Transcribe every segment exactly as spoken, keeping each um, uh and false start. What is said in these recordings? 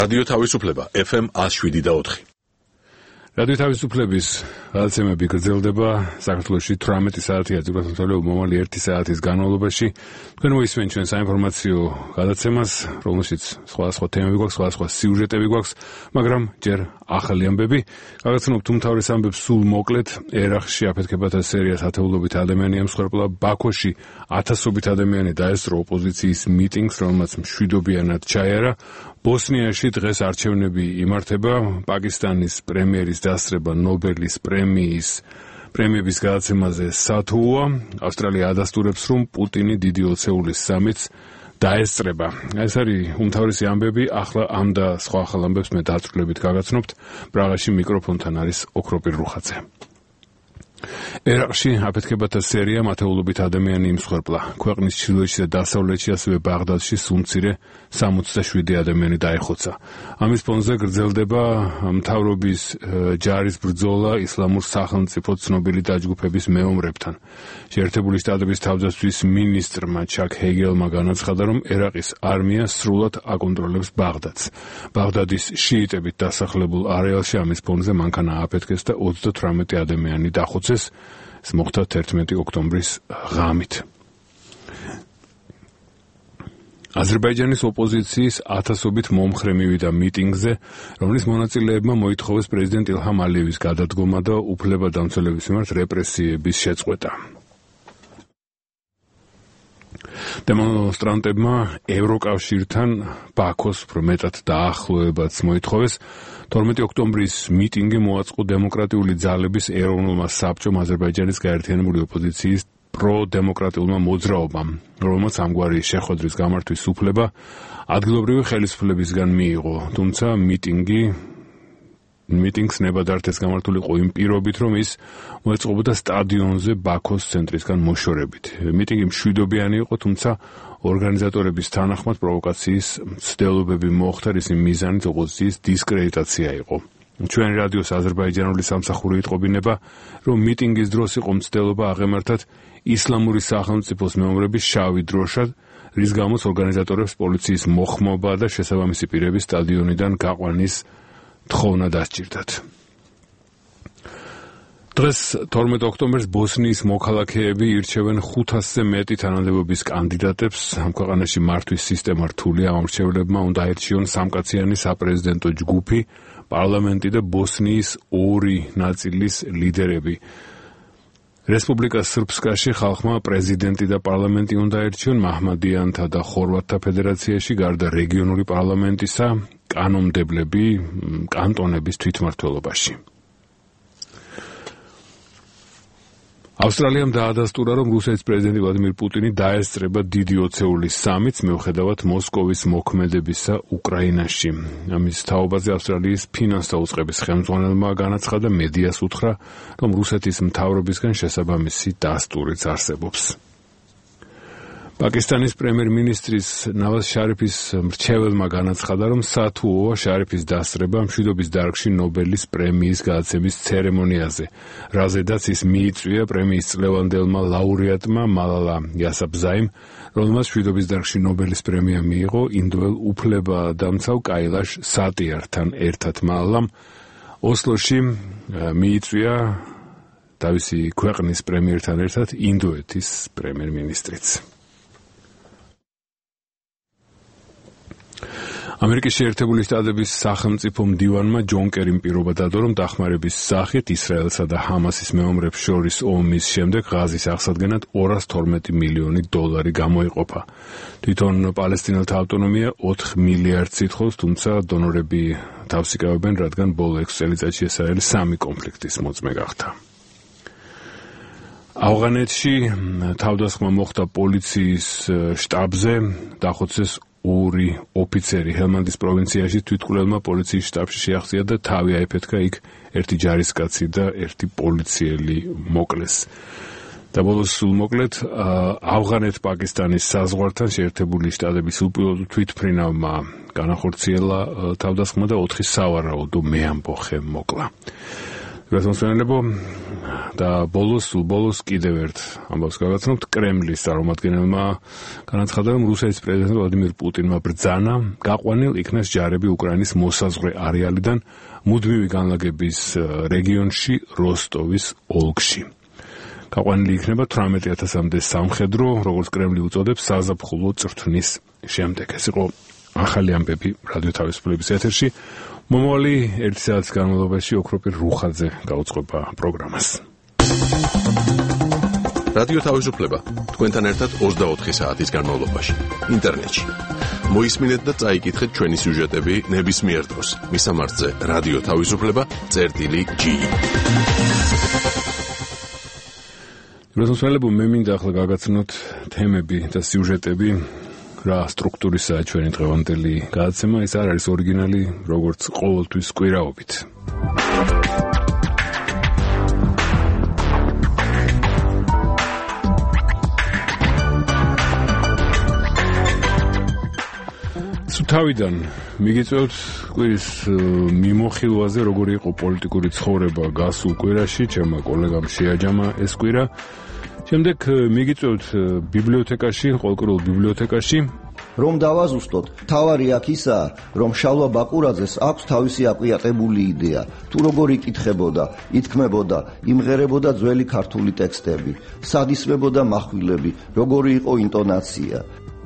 რადიო თავისუფლება ეფ ემ one oh seven და four. რადიო თავისუფლების გადაცემები გრძელდება საქართველოში eighteen საათია ზოგადად მომავალი one საათის განმავლობაში. თქვენ მოისმენთ ჩვენ საინფორმაციო გადაცემას, რომელშიც სხვადასხვა თემები გვაქვს, სხვადასხვა სიუჟეტები გვაქვს, მაგრამ ჯერ ახალი ამბები. გაგაცნობთ უმთავრეს ამბებს სულ მოკლედ. ერაყში აფეთქებათა სერიას ათეულობით ადამიანი ემსხვერპლა. ბაქოში ათასობით ადამიანი დაესწრო ოპოზიციის მიტინგს, რომელმაც მშვიდობიანად ჩაიარა. ბოსნიაში დღეს არჩევნები იმართება. პაკისტანის პრემიერის დასწრება ნობელის პრემიის პრემიების გადაცემაზე სათუოა. ავსტრალია ადასტურებს, რომ პუტინი დიდი ოცეულის სამიტს დაესწრება. ეს არის უმთავრესი ამბები. ახლა ამ და სხვა ახალ ამბებს მე დაწვრილებით გაგაცნობთ. პრაღაში მიკროფონთან არის ოქროპირ რუხაძე. ერაყში აფეთქებათა სერიამ ათეულობით ადამიანი იმსხვერპლა. ქვეყნის ჩრდილოეთში და დასავლეთში, ასევე ბაღდადში სულ მცირე sixty-seven ადამიანი დაეხოცა. ამის ფონზე გრძელდება მთავრობის ჯარის ბრძოლა ისლამურ სახელმწიფო ცნობილი დაჯგუფების მეომრებთან. შეერთებული შტატების თავდაცვის მინისტრმა ჩაკ ჰეგელმა განაცხადა, რომ ერაყის არმია სრულად აკონტროლებს ბაღდადს. ბაღდადის შიიტებით დასახლებულ არეალში ამის ფონზე მანქანა ააფეთქეს და thirty-eight ადამიანი დახოცეს. ეს მოხდა thirteen ოქტომბრის ღამით. აზერბაიჯანის ოპოზიციის ათასობით მომხრე მივიდა მიტინგზე, რომლის მონაწილეებმა მოითხოვეს პრეზიდენტ ილჰამ ალიევის გადადგომა და უფლებადამცველების მიმართ რეპრესიების შეწყვეტა. დემონსტრანტებმა ევროკავშირთან ბაქოს უფრო მეტად დაახლოებაც მოითხოვეს. twelve ოქტომბრის მიტინგი მოაწყო დემოკრატიული ძალების ეროვნულმა საბჭომ აზერბაიჯანის გაერთიანებული ოპოზიციის პროდემოკრატიულმა მოძრაობამ, რომელმაც ამგვარი შეხვედრის გამართვის უფლება ადგილობრივი ხელისუფლებისგან მიიღო. თუმცა მიტინგი მიტინგს ნებადართეს გამართულიყო იმ პირობით, რომ ის მოეწყობოდა სტადიონზე ბაქოს ცენტრისგან მოშორებით. მიტინგი მშვიდობიანი იყო, თუმცა ორგანიზატორების თანახმად პროვოკაციის მცდელობები მოხდა, რის მიზანიც ოპოზიციის დისკრედიტაცია იყო. ჩვენ რადიოს აზერბაიჯანული სამსახური იტყობინება, რომ მიტინგის დროს იყო მცდელობა აღემართათ ისლამური სახელმწიფოს მეომრების შავი დროშად, რის გამოც ორგანიზატორებს პოლიციის მოხმობა და შესაბამისი პირების სტადიონიდან გაყვანის თხოვნა დასჭირდათ. დღეს twelve ოქტომბერს ბოსნიის მოქალაქეები ირჩევენ ხუთასზე მეტი თანამდებობის კანდიდატებს. ამ ქვეყანაში მართვის სისტემა რთულია. ამორჩევლებმა უნდა აირჩიონ სამკაციანი საპრეზიდენტო ჯგუფი, პარლამენტი და ბოსნიის ორი ნაწილის ლიდერები. რესპუბლიკა სრბსკაში ხალხმა პრეზიდენტი და პარლამენტი უნდა აირჩიონ. მაჰმადიანთა და ხორვატთა ფედერაციაში გარდა რეგიონული პარლამენტისა კანონმდებლები კანტონების თვითმმართველობაში. ავსტრალიამ დაადასტურა, რომ რუსეთის პრეზიდენტი ვლადიმირ პუტინი დაესწრება დიდი ოცეულის სამიტს, მიუხედავად მოსკოვის მოქმედებისა უკრაინაში. ამის თაობაზე ავსტრალიის ფინანსთა უწყების ხელმძღვანელმა განაცხადა, მედიას უთხრა, რომ რუსეთის მთავრობისგან შესაბამისი დასტურიც არსებობს. პაკისტანის პრემიერ-მინისტრის ნავაზ შარიფის მრჩეველმა განაცხადა, რომ სათუოა შარიფის დასწრება მშვიდობის დარგში ნობელის პრემიის გადაცემის ცერემონიაზე, რაზედაც ის მიიწვია პრემიის წლევანდელმა ლაურეატმა მალალა იასაფზაიმ, რომელმაც მშვიდობის დარგში ნობელის პრემია მიიღო ინდოელ უფლებადამცავ კაილაშ სატიართან ერთად. მალალამ ოსლოში მიიწვია თავისი ქვეყნის პრემიერთან ერთად ინდოეთის პრემიერ-მინისტრიც. ამერიკის შეერთებული შტატების სახელმწიფო მდივანმა ჯონ კერიმ პირობა დადო, რომ დახმარების სახით ისრაელსა და ჰამასის მეომრებს შორის ომის შემდეგ ღაზის აღსადგენად two hundred twelve მილიონი დოლარი გამოიყოფა. თვითონ პალესტინელთა ავტონომია four მილიარდს ითხოვს, თუმცა დონორები თავს იკავებენ, რადგან ბოლო six წელიწადში ეს არის სამი კონფლიქტის მოწმე გახდა. ავღანეთში თავდასხმა მოხდა პოლიციის შტაბზე, დახოცეს ორი ოფიცერი. ჰელმანდის პროვინციაში თვითმკვლელმა პოლიციის შტაბში შეახსია და თავი აიფეთქა, იქ ერთი ჯარისკაცი და ერთი პოლიციელი მოკლეს. და ბოლოს სულ მოკლედ ავღანეთ-პაკისტანის საზღვართან შეერთებული შტატების უპილოტო თვითმფრინავმა განახორციელა თავდასხმა და ოთხი სავარაუდო მეამბოხე მოკლა. გასამსვენებო და ბოლოს ბოლოს კიდევ ერთ ამბავს გავაცნობთ კრემლის წარმომადგენელმა განაცხადა რომ რუსეთის პრეზიდენტ ვლადიმირ პუტინმა ბრძანა გაყვანილ იქნეს ჯარები უკრაინის მოსაზღვრე არეალიდან მუდმივი განლაგების რეგიონში როსტოვის ოლქში. გაყვანილი იქნება თვრამეტი ათასამდე სამხედრო, როგორც კრემლი უწოდებს, საზაფხულო წრთნის შემდეგ. ეს იყო ახალი ამბები რადიო თავისუფლების ეთერში. მომავალი ერთი საათის განმავლობაში ოქროპირ რუხაძე გაუწყობა პროგრამას. რადიო თავისუფლება თქვენთან ერთად ოცდაოთხი საათის განმავლობაში ინტერნეტში. მოისმინეთ და წაიკითხეთ ჩვენი სიუჟეტები ნებისმიერ დროს. მისამართზე რადიო თავისუფლება წერტილი ჯი. რუსთაველებო მე მინდა ახლა გაგაცნოთ თემები და სიუჟეტები რა სტრუქტურისაა ჩვენი დღევანდელი გადაცემა. ეს არ არის ორიგინალი, როგორც ყოველთვის კვირაობით. თავიდან მიგიწევთ კვირის მიმოხილვაზე, როგორი იყო პოლიტიკური ცხოვრება გასულ კვირაში, ჩემმა კოლეგამ შეაჯამა ეს კვირა. შემდეგ მიგიწევთ ბიბლიოთეკაში, ყოველკვირეულ ბიბლიოთეკაში. რომ დავაზუსტოთ, თავარი აქ ისაა, რომ შალვა ბაკურაძეს აქვს თავისი აკვიატებული იდეა. თუ როგორ იკითხებოდა, ითქმებოდა, იმღერებოდა ძველი ქართული ტექსტები, სად ისმებოდა מחვილები, როგორი იყო ინტონაცია.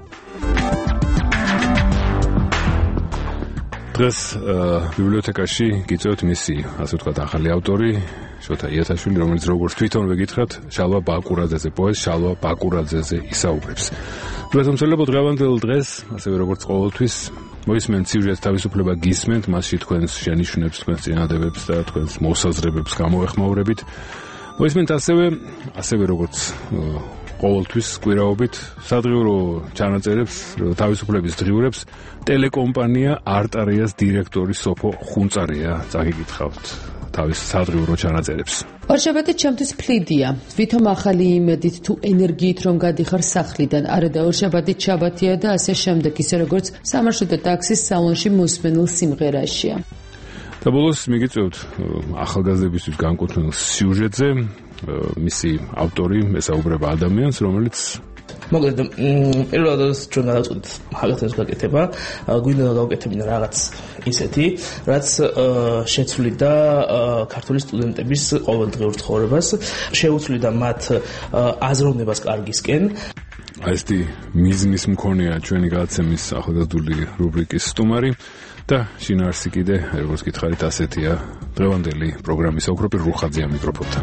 დღეს ბიბლიოთეკაში გიწევთ მისი, ასე ვთქვათ, ახალი ავტორი, შოთა იათაშვილი, რომელიც როგორც თვითონვე გითხრათ, შალვა ბაკურაძეზე, პოეტ შალვა ბაკურაძეზე ისაუბრებს. გასამსვენებო დღევანდელ დღეს, ასევე როგორც ყოველთვის, მოისმენთ სიუჟეტს თავისუფლება გისმენთ, მასში თქვენს შენიშვნებს, თქვენს წინადადებებს და თქვენს მოსაზრებებს გამოეხმაურებით. მოისმენთ ასევე, ასევე როგორც ყოველთვის კვირაობით სადღიურო ჩანაწერებს, თავისუფლების დღიურებს ტელეკომპანია არტარიას დირექტორი სოფო ხუნწარია წაგიკითხავთ თავის სადღიურო ჩანაწერებს. ორშაბათი ჩემთვის ფლიდია. თვითონ ახალი იმედით თუ ენერგიით რომ გადიხარ სახლიდან, არა და ორშაბათი შაბათია და ასე შემდეგ, ისე როგორც სამარშრუტო ტაქსის სალონში მოსმენილ სიმღერაშია. და ბოლოს მიგიწევთ ახალგაზრდებისთვის განკუთვნილ სიუჟეტზე. მისი ავტორი ესაუბრება ადამიანს, რომელიც მოკლედ პირველად ჩვენ გადავწყვეტ მაგათებს გაკეთება, გვინდა გავაკეთებინა რაღაც ისეთი, რაც შეცვლიდა ქართული სტუდენტების ყოველდღიურ ცხოვრებას, შეუცვლიდა მათ აზროვნებას კარგისკენ. ასეთი მიზნის მქონეა ჩვენი გადაცემის ახალგაზრდული რუბრიკის სტუმარი და შინაარსი კიდე, როგორც გითხარით, ასეთია დღევანდელი პროგრამის ოქროპირ რუხაძეა მიკროფონთან.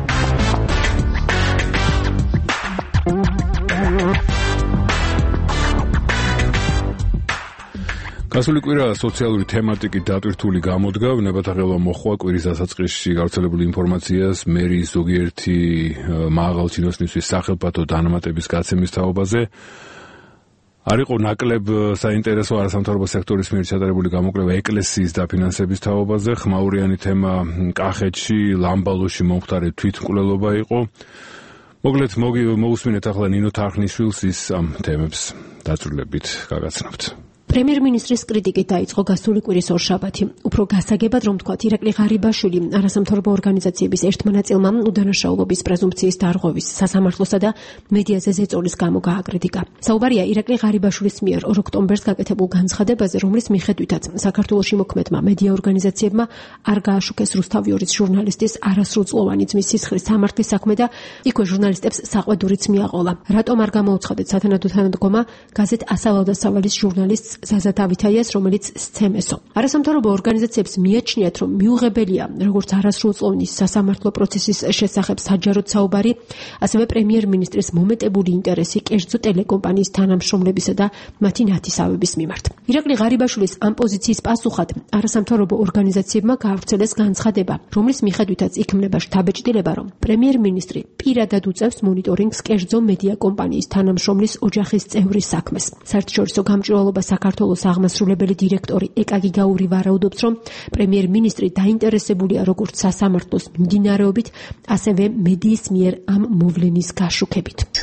გასული კვირა სოციალური თემატიკით დატვირთული გამოდგა, ნებათაღელვა მოხვა კვირის დასაწყისში გავრცელებული ინფორმაციას მერიის ზოგიერთი მაღალ ჩინოსნისთვის სახელმწიფო დანამატების გაცემის თაობაზე. არ იყო ნაკლებ საინტერესო არასამთავრობო სექტორის მიერ ჩატარებული გამოკვლევა ეკლესიის დაფინანსების თაობაზე, ხმაურიანი თემა კახეთში, ლამბალოში მომხდარი თვითმკვლელობა იყო. მოკლედ მოусმინეთ ახლა ნინო თარხნიშვილს ის ამ თემებს დაწვრილებით გაგაცნობთ. პრემიერ-მინისტრის კრიტიკით დაიწყო გასული კვირის ორშაბათი. უფრო გასაგებად რომ ვთქვათ, ირაკლი ღარიბაშვილი არასამთავრობო ორგანიზაციების ერთმა ნაწილმა უდანაშაულობის პრეზუმპციის დარღვევის, სასამართლოსა და მედიაზე ზეწოლის გამო გააკრიტიკა. საუბარია ირაკლი ღარიბაშვილის მიერ ორ ოქტომბერს გაკეთებულ განცხადებაზე, რომლის მიხედვითაც საქართველოში მოქმედმა მედია ორგანიზაციებმა არ გააშუქეს რუსთავიორის ჟურნალისტის არასრულწლოვანი ძმის სისხლის სამართლის საქმე და იქვე ჟურნალისტებს საყვედურიც მიაყოლა. რატომ არ გამოუცხადეთ სათანადო თანადგომა გაზეთ ასავალ-დასავალის ჟურნალისტს ზაზა დავითაიას, რომელიც სცემესო. არასამთავრობო ორგანიზაციებს მიაჩნიათ, რომ მიუღებელია როგორც არასრულწლოვანი სასამართლო პროცესის შესახებ საჯაროდ საუბარი, ასევე პრემიერ-მინისტრის მომეტებული ინტერესი კერძო ტელეკომპანიის თანამშრომლებისა და მათი ნათესავების მიმართ. ირაკლი ღარიბაშვილის ამ პოზიციის პასუხად არასამთავრობო ორგანიზაციებმა გაავრცელეს განცხადება, რომლის მიხედვითაც იქმნება შთაბეჭდილება, რომ პრემიერ-მინისტრი პირადად უწევს მონიტორინგს კერძო მედია კომპანიის თანამშრომლის ოჯახის წევრის საქმეს. საერთაშორისო გამჭვირვალობა საქართველოს აღმასრულებელი დირექტორი ეკაგი გაური ვარაუდობს, რომ პრემიერ-მინისტრი დაინტერესებულია როგორც სასამართლოს მიმდინარეობით, ასევე მედიის მიერ ამ მოვლენის გაშუქებით.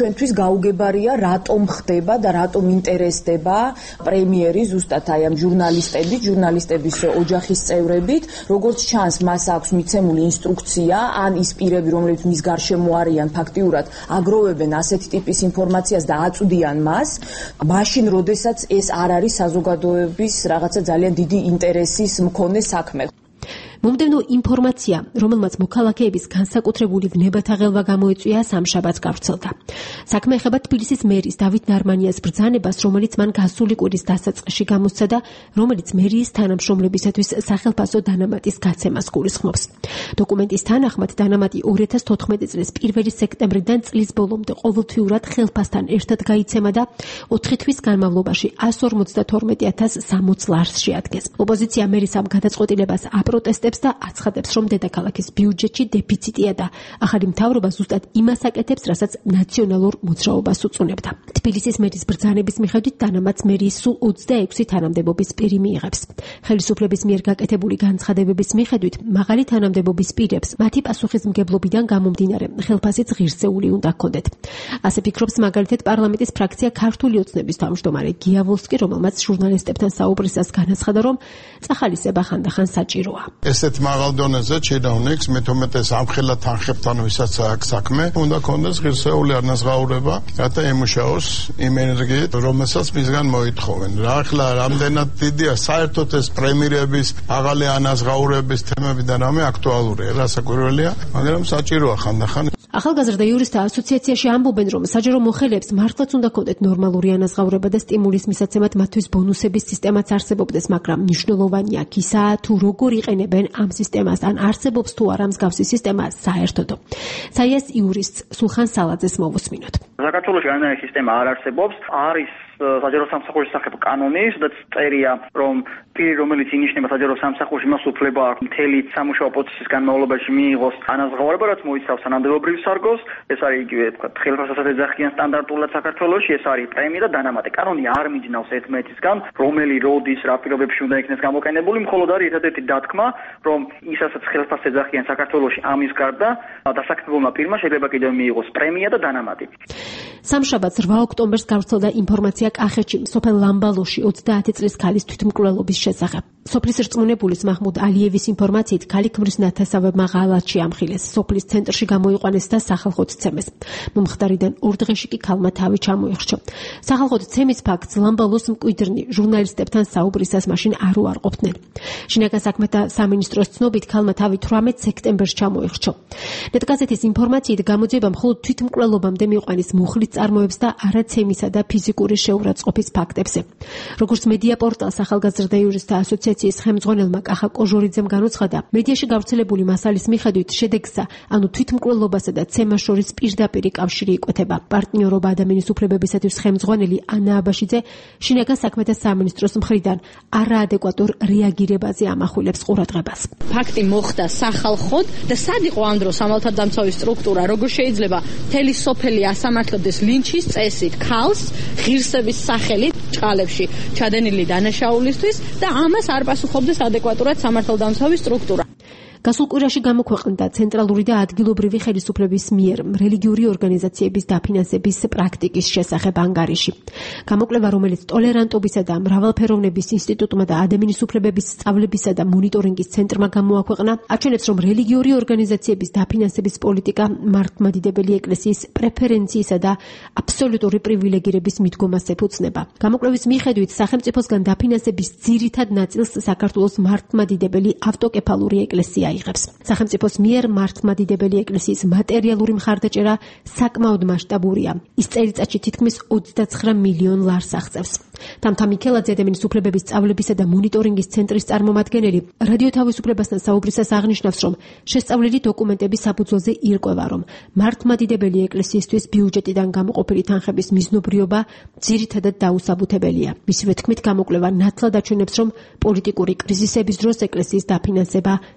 ჩვენთვის გაუგებარია რატომ ხდება და რატომ ინტერესდება პრემიერი ზუსტად აი ამ ჟურნალისტები, ჟურნალისტების ოჯახის წევრებით, როგორც ჩანს, მას აქვს მიცემული ინსტრუქცია, ან ის პირები, რომლებიც მის გარშემო არიან, ფაქტიურად აგროვებენ ასეთი ტიპის ინფორმაციას და აწვდიან მას, მაშინ, როდესაც ეს არ არის საზოგადოების რაღაცა ძალიან დიდი ინტერესის მქონე საქმე. მომდევნო ინფორმაცია, რომელმაც მოქალაქეების განსაკუთრებული ვნებათა ღელვა გამოეწვია, სამშაბათს გავრცელდა. საქმე ეხება თბილისის მერის დავით ნარმანიას ბრძანებას, რომელიც მან გასული კვირის დასაწყისში გამოსცა და რომელიც მერიის თანამშრომლებისათვის სახელფასო დანამატის გაცემას გულისხმობს. დოკუმენტის თანახმად დანამატი ორი ათას თოთხმეტი წლის პირველი სექტემბრიდან წლის ბოლომდე ყოველთვიურად ხელფასთან ერთად გაიცემა და ოთხი თვის განმავლობაში εκατს ორმოცდათორმეტი ათას სამოცს ლარს შეადგენს. ოპოზიცია მერის ამ გადაწყვეტილებას აპროტესტებს და აცხადებს, რომ დედაქალაქის ბიუჯეტში დეფიციტია და ახალი მთავრობა ზუსტად იმას აკეთებს, რასაც ნაციონალურ მოძრაობას უწუნებდა. თბილისის მერის ბრძანების მიხედვით დანამატს მერიის სულ ოცდაექვსი თანამდებობის პირი მიიღებს. ხელისუფლების მიერ გაკეთებული განცხადებების მიხედვით მაღალი თანამდებობის პირებს მათი პასუხისმგებლობიდან გამომდინარე ხელფასიც ღირსეული უნდა ჰქონდეთ. ასე ფიქრობს მაგალითად პარლამენტის ფრაქცია ქართული ოცნების თავმჯდომარე გია ვოლსკი, რომელმაც ჟურნალისტებთან საუბრისას განაცხადა, რომ წახალისება ხანდახან საჭიროა. ესეთ მაღალ დონეზე ჩინოვნიკს მეთორმეტე სამხელა თანხებთან ვისაც აქვს საქმე, უნდა კონდეს ღირსეული ანაზღაურება, რათა ემუშაოს იმ ენერგიით, რომელსაც მისგან მოითხოვენ. რა ახლა რამდენად დიდია საერთოდ ეს პრემიერების აღალი ანაზღაურების თემები და რამე აქტუალურია, რასაკვირველია, მაგრამ საჭიროა ხანდახან. ახალგაზრდა იურისტთა ასოციაციაში ამბობენ, რომ საჯარო მოხელეებს მართლაც უნდა ქონდეთ ნორმალური ანაზღაურება და სტიმულის მისაცემად მათთვის ბონუსების სისტემაც არსებობდეს, მაგრამ მნიშვნელოვანია აქ ისაა, თუ როგორ იყენებენ ამ სისტემას, ან არსებობს თუ არა მსგავსი სისტემა საერთოდო. საიას იურისტს სულხან სალაძეს მოვუსმინოთ. საქართველოში ანალიზი სისტემა არ არსებობს, არის საჯარო სამსახურის სახებ კანონი, სადაც წერია, რომ პირი, რომელიც ინიშნება საჯარო სამსახურში, მას უფლება აქვს მთელი სამუშაო პროცესის განმავლობაში მიიღოს ანაზღაურება, რაც მოიცავს თანამდებობრივ სარგოს, ეს არის იგივე თქვა ხელფასასაც ეძახიან სტანდარტულად საქართველოში, ეს არის პრემია და დანამატი. კანონი არ მიჯნავს ერთმანეთისგან, რომელი როდის, რა პირობებში უნდა იქნეს გამოყენებული, მხოლოდ არის ერთადერთი დათქმა, რომ ისაც ხელფასს ეძახიან საქართველოში ამის გარდა, დასაქმებულმა პირმა შეიძლება კიდევ მიიღოს პრემია და დანამატი. სამშაბათს რვა ოქტომბერს გავრცელდა ინფორმაცია კახეთში სოფელ ლამბალოში ოცდაათი წლის ქალის თვითმკვლელობის შესახებ. სოფლის რწმუნებულის მაჰმუდ ალიევის ინფორმაციით ქალი ქმრის ნათესავებმა ღალატში ამხილეს, სოფლის ცენტრში გამოიყვანეს და სახალხოდ ცემეს. მომხდარიდან ორ დღეში კი ქალმა თავი ჩამოიხრჩა. სახალხოდ ცემის ფაქტს ლამბალოს მკვიდრნი ჟურნალისტებთან საუბრისას მაშინ არ უარყოფდნენ. შინაგან საქმეთა სამინისტროს ცნობით ქალმა თავი თვრამეტ სექტემბერს ჩამოიხრჩა. ნეტგაზეთის ინფორმაციით გამოძიება მხოლოდ თვითმკვლელობამდე მიიყვანის მუხლის წარმოებს და არაცემისა და ფიზიკური შეურაცხყოფის ფაქტებზე. როგორც მედია პორტალს ახალგაზრდა იურისტთა ასოციაციის ხელმძღვანელმა კახა კოჟორიძემ განუცხადა, მედიაში გავრცელებული მასალის მიხედვით შედეგსა, ანუ თვითმკვლელობასა და ცემას შორის პირდაპირი კავშირი იკვეთება. პარტნიორობა ადამიანის უფლებებისათვის ხელმძღვანელი ანა აბაშიძე შინაგან საქმეთა სამინისტროს მხრიდან არაადეკვატურ რეაგირებაზე ამახვილებს ყურადღებას. ფაქტი მოხდა სახალხოდ და სად იყო ამ დროს სამართალდამცავი სტრუქტურა, როგორ შეიძლება მთელი სოფელი ასამართლებს ლინჩის წესით ქალს ღირსების სახელით ჭყალებში ჩადენილი დანაშაულისთვის და ამას არ პასუხობდეს ადეკვატურად სამართალდამცავი სტრუქტურა. გასულ კვირაში გამოქვეყნდა ცენტრალური და ადგილობრივი ხელისუფლების მიერ რელიგიური ორგანიზაციების დაფინანსების პრაქტიკის შესახებ ანგარიში. გამოკვლევა, რომელიც ტოლერანტობისა და მრავალფეროვნების ინსტიტუტმა და ადამიანის უფლებების სწავლებისა და მონიტორინგის ცენტრმა გამოაქვეყნა, აჩვენებს, რომ რელიგიური ორგანიზაციების დაფინანსების პოლიტიკა მართლმადიდებელი ეკლესიის პრეფერენციისა და აბსოლუტური პრივილეგირების მიდგომას ეფუძნება. გამოკვლევის მიხედვით, სახელმწიფოსგან დაფინანსების ძირითად ნაწილს საქართველოს მართლმადიდებელი ავტოკეფალური ეკლესია იღებს. სახელმწიფოს მიერ მართლმადიდებელი ეკლესიის მატერიალური მხარდაჭერა საკმაოდ მასშტაბურია. ის წელიწადში თითქმის ოცდაცხრა მილიონ ლარს აღწევს. თამთა მიქელაძე, ადამიანის უფლებების სწავლებისა და მონიტორინგის ცენტრის წარმომადგენელი, რადიო თავისუფლებასთან საუბრისას აღნიშნავს, რომ შესწავლილი დოკუმენტების საფუძველზე ირკვევა, რომ მართლმადიდებელი ეკლესიისთვის ბიუჯეტიდან გამოყოფილი თანხების მიზნობრიობა ძირითადად დაუსაბუთებელია. მისივე თქმით, გამოკვლევა ნათლად აჩვენებს, რომ პოლიტიკური კრიზისების დროს ეკლესიის დაფინანსება რადიკალურად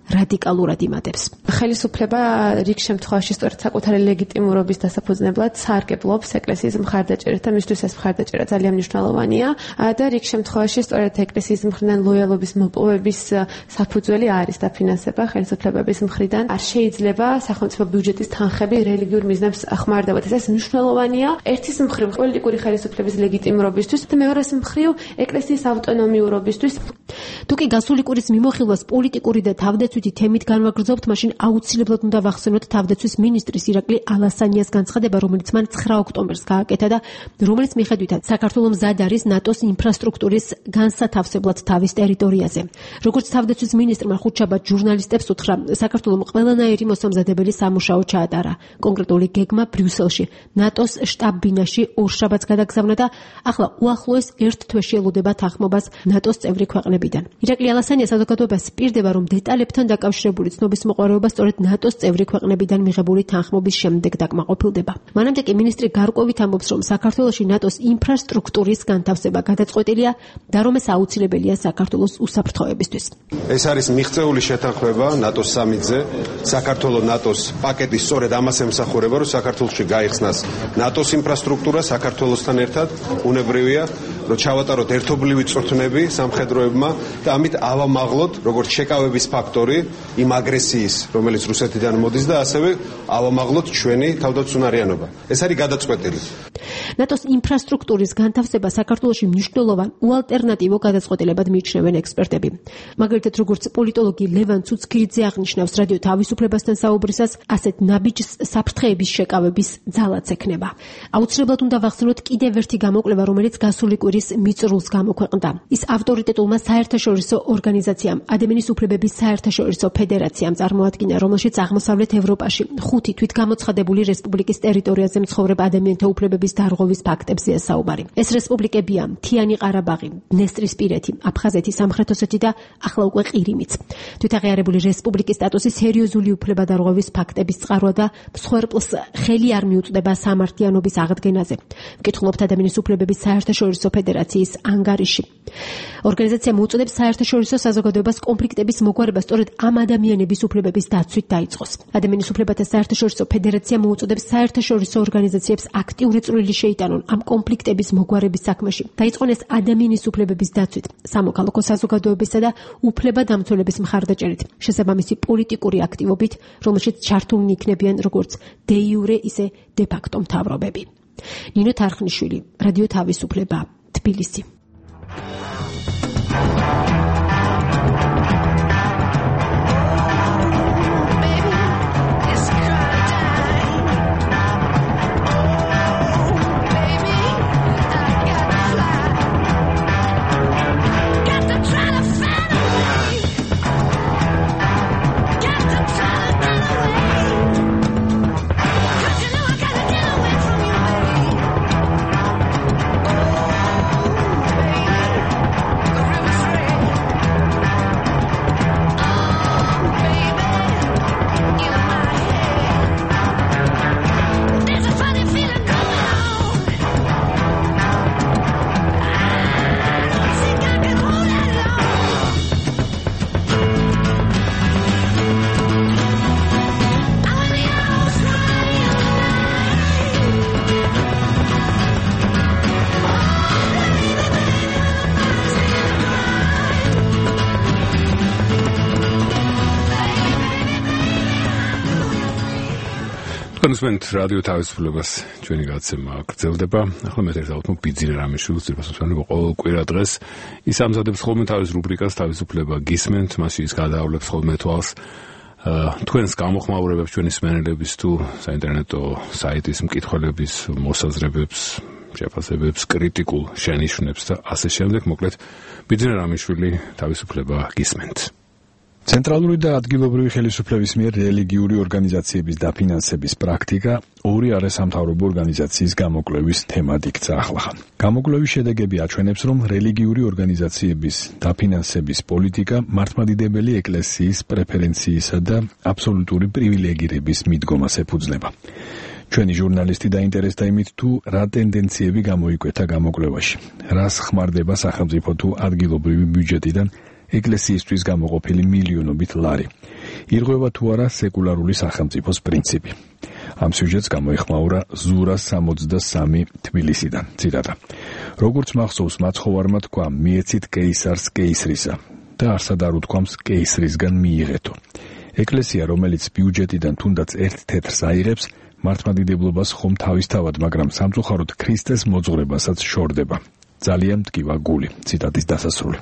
რადიკალურად იმატებს. ხელისუფლება რიგ შემთხვევაში სწორედ საკუთარი ლეგიტიმურობის დასაფუძნებლად სარგებლობს ეკლესიის მხარდაჭერით და მისთვის ეს მხარდაჭერა ძალიან მნიშვნელოვანია და რიგ შემთხვევაში სწორედ ეკლესიის მხრიდან ლოიალობის მოპოვების საფუძველი არის დაფინანსება ხელისუფლებების მხრიდან. არ შეიძლება სახელმწიფო ბიუჯეტის თანხები რელიგიურ მიზნებს ხმარდებათ. ეს მნიშვნელოვანია ერთის მხრივ პოლიტიკური ხელისუფლების ლეგიტიმურობისთვის და მეორეს მხრივ ეკლესიის ავტონომიურობისთვის. თუ კი გასული კვირის მიმოხილვას პოლიტიკური და თავდაცვითი თემით განვაგრძობთ, მაშინ აუცილებლად უნდა ვახსენოთ თავდაცვის მინისტრის ირაკლი ალასანიას განცხადება, რომელიც მან ცხრა ოქტომბერს გააკეთა და რომელიც მიხედვითაც საქართველოს მზად არის ნატოს ინფრასტრუქტურის განსათავსებლად თავის ტერიტორიაზე. როგორც თავდაცვის მინისტრმა ხუთშაბათ ჟურნალისტებს უთხრა, საქართველოს ყველანაირი მოსამზადებელი სამუშაო ჩაატარა. კონკრეტული გეგმა ბრიუსელში, ნატოს შტაბ-ბინაში ორშაბათს გადაგზავნა და ახლა უახლოეს ერთ თვეში ელოდება თანხმობას ნატოს წევრი ქვეყნებიდან. ირაკლი ალასანია საზოგადოებას პირდება, რომ დეტალებთან დაკავშირებული ცნობის მოყვარეობა სწორედ ნატოს წევრი ქვეყნებიდან მიღებული თანხმობის შემდეგ დაკმაყოფილდება. მანამდე კი მინისტრი გარკვევით ამბობს, რომ საქართველოში ნატოს ინფრასტრუქტურის განთავსება გადაწყვეტილია და რომ ეს აუცილებელია საქართველოს უსაფრთხოებისთვის. ეს არის მიღწეული შეთანხმება ნატოს სამიტზე. საქართველოს ნატოს პაკეტი სწორედ ამას ემსახურება, რომ საქართველოში გაიხსნას ნატოს ინფრასტრუქტურა საქართველოსთან ერთად. უნებრივია, რომ ჩავატაროთ ერთობლივი წვრთნები სამხედროებმა და ამით ავამაღლოთ როგორც შეკავების ფაქტორი იმ აგრესიის, რომელიც რუსეთიდან მოდის და ასევე ავამაღლოთ ჩვენი თავდაცუნარიანობა. ეს არის გადაწყვეტილი. ნატოს ინფრასტრუქტურის განთავსება საქართველოში მნიშვნელოვან უალტერნატივო გადაწყვეტილებად მიიჩნევენ ექსპერტები. მაგალითად, როგორც პოლიტოლოგი ლევან ცუცქირიძე აღნიშნავს რადიო თავისუფლებასთან საუბრისას, ასეთ ნაბიჯს საფრთხეების შეკავების ძალაც ექნება. აუცილებლად უნდა ვახსენოთ კიდევ ერთი გამოკვლევა, რომელიც გასული კვირის მიწრულს გამოქვეყნდა. ის ავტორიტეტულმა საერთაშორისო ორგანიზაციამ, ადამიანის უფლებების საერთაშორისო ფედერაციამ წარმოადგინა, რომელშიც აღმოსავლეთ ევროპაში ხუთი თვითგამოცხადებული რესპუბლიკის ტერიტორიაზე მცხოვრებ ადამიანთა უფლებების დარღვევის ფაქტებზეა საუბარი. ეს რესპუბლიკებია მთიანი ყარაბაღი, დნესტრისპირეთი, აფხაზეთი, სამხრეთ ოსეთი და ახლა უკვე ყირიმიც. თვითაღიარებული რესპუბლიკის სტატუსი სერიოზული უფლებადარღვევის ფაქტების წყაროა და მსხვერპლს ხელი არ მიუწვდება სამართლიანობის აღდგენაზე. ვკითხულობთ ადამიანის უფლებების საერთაშორისო ფედერაციის ანგარიში. ორგანიზაციამ უწოდებს საერთაშორისო საზოგადოებას კონფლიქტების მოგვარება სწორედ ამ ადამიანების უფლებების დაცვით დაიწყოს. ადამიანის უფლებათა საერთაშორისო ფედერაცია მოუწოდებს საერთაშორისო ორგანიზაციებს აქტიური წვლილი შეიტანონ ამ კონფლიქტების მოგვარების საქმეში. დაიწყონ ეს ადამიანის უფლებების დაცვით, სამოქალაქო საზოგადოებისა და უფლებადამცველების მხარდაჭერით, შესაბამისი პოლიტიკური აქტივობით, რომელშიც ჩართულნი იქნებიან როგორც დე იურე, ისე დე ფაქტო მთავრობები. ნინო თარხნიშვილი, რადიო თავისუფლება, თბილისი. კონსმენთ რადიო თავისუფლებას ჩვენი გაცემა გრძელდება. ახლა მე ერთად ბიძინა რამიშვილს ძირფასობანი ყოველ კვირა დღეს ის ამზადებს ხოლმე თავის რუბრიკას თავისუფლება გისმენთ, მასში ის გადაავლებს ხოლმე თვალს თქვენს გამოხმაურებებს, ჩვენი მსმენელების თუ საინტერნეტო საიტის მკითხველების მოსაზრებებს, შეფასებებს, კრიტიკულ შენიშვნებს და ასე შემდეგ. მოკლედ ბიძინა რამიშვილი, თავისუფლება გისმენთ. ცენტრალური და ადგილობრივი ხელისუფლების მიერ რელიგიური ორგანიზაციების დაფინანსების პრაქტიკა ორი არასამთავრობო ორგანიზაციის გამოკვლევის თემად იქცა ახლახან. გამოკვლევის შედეგები აჩვენებს, რომ რელიგიური ორგანიზაციების დაფინანსების პოლიტიკა მართლმადიდებელი ეკლესიის პრეფერენციისა და აბსოლუტური პრივილეგირების მიდგომას ეფუძნება. ჩვენი ჟურნალისტი დაინტერესდა იმით, თუ რა ტენდენციები გამოიკვეთა გამოკვლევაში, რას ხმარდება სახელმწიფო თუ ადგილობრივი ბიუჯეტიდან ეკლესიისთვის გამოყოფილი მილიონობით ლარი. ირღვევა თუ არა სეკულარული სახელმწიფოს პრინციპი. ამ სიუჟეტს გამოიხმაურა ზურა სამოცდასამი თბილისიდან. ციტატა. როგორც მახსოვს მაცხოვარმა თქვა, მიეცით კეისარს კეისრისა და არსად არ უთქვამს კეისრისგან მიიღეთო. ეკლესია, რომელიც ბიუჯეტიდან თუნდაც ერთ თეთრს აიღებს, მართლმადიდებლობას ხომ თავისთავად, მაგრამ სამწუხაროდ ქრისტეს მოძღვრებასაც შორდება. ძალიან მტკივა გული. ციტატის დასასრული.